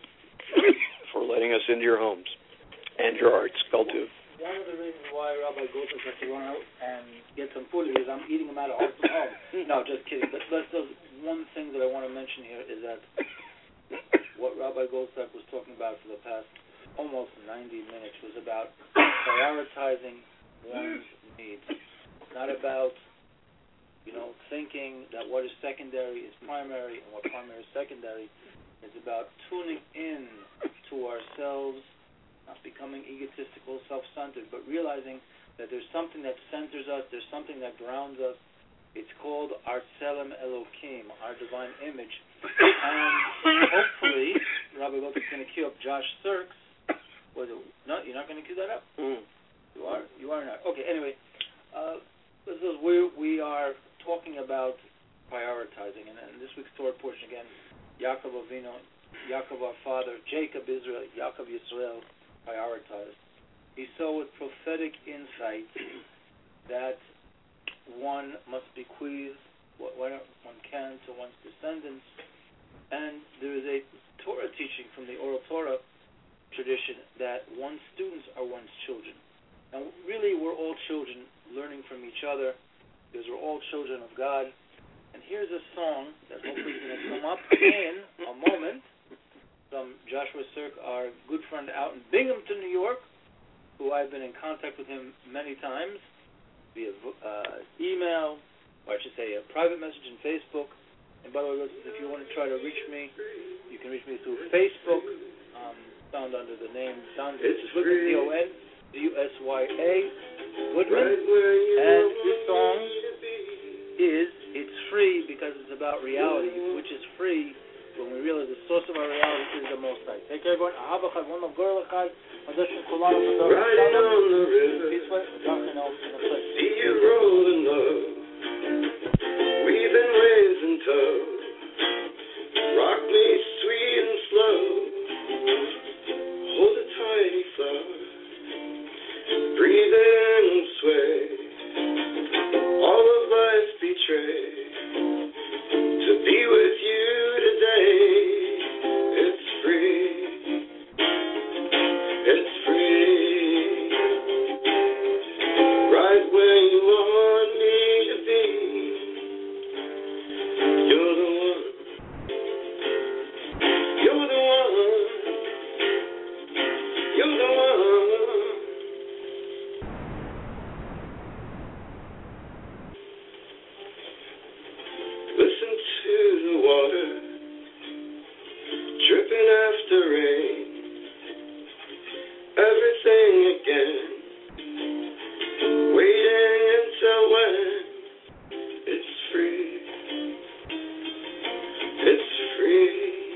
for letting us into your homes and your hearts. Go to. One of the reasons why Rabbi Goldberg has to run out and get some food is I'm eating them out of home. No, just kidding. But, but there's one thing that I want to mention here is that what Rabbi Goldberg was talking about for the past almost ninety minutes was about prioritizing one's needs. Not about, you know, thinking that what is secondary is primary and what primary is secondary. It's about tuning in to ourselves, not becoming egotistical, self-centered, but realizing that there's something that centers us, there's something that grounds us. It's called our Tselem Elokim, our divine image. And hopefully, Rabbi Goldberg is going to cue up Josh Sirks. Was it, no, you're not going to cue that up? Mm. You are? You are not. Okay, anyway, uh, this is, we, we are talking about prioritizing, and, and this week's Torah portion again, Yaakov Avinu, Yaakov our father, Jacob Israel, Yaakov Yisrael prioritized. He saw with prophetic insight that one must bequeath what one can to one's descendants. And there is a Torah teaching from the Oral Torah tradition that one's students are one's children. Now, really, we're all children learning from each other because we're all children of God. And here's a song that hopefully is going to come up in a moment from Joshua Sirk, our good friend out in Binghamton, New York, who I've been in contact with him many times via uh, email, or I should say a private message in Facebook. And by the way, listeners, if you want to try to reach me, you can reach me through Facebook, um, found under the name Don Goodman, D O N D U S Y A, Goodman. And this song is, it's free because it's about reality, which is free when we realize the source of our reality is the Most High. Take care, everyone. Right on the river, see you rolling up. We've been raising tough. Rock me sweet and slow. Hold a tiny flower. Breathe in and sway. All of life's betrayed. To be with you today, it's free. It's free. Right where you want me to be. You're the one. You're the one. You're the one. Listen to the water dripping after rain. Everything again. Waiting until when it's free. It's free.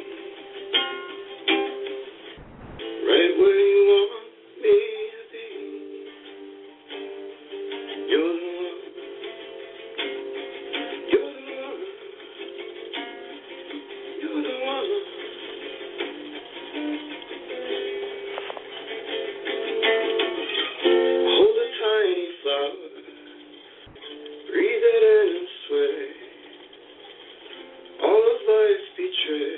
Right where you want me to be. You're the one. You're the one. You're the one. Hold a tiny flower. Breathe it in and sway. All of life's betrayed.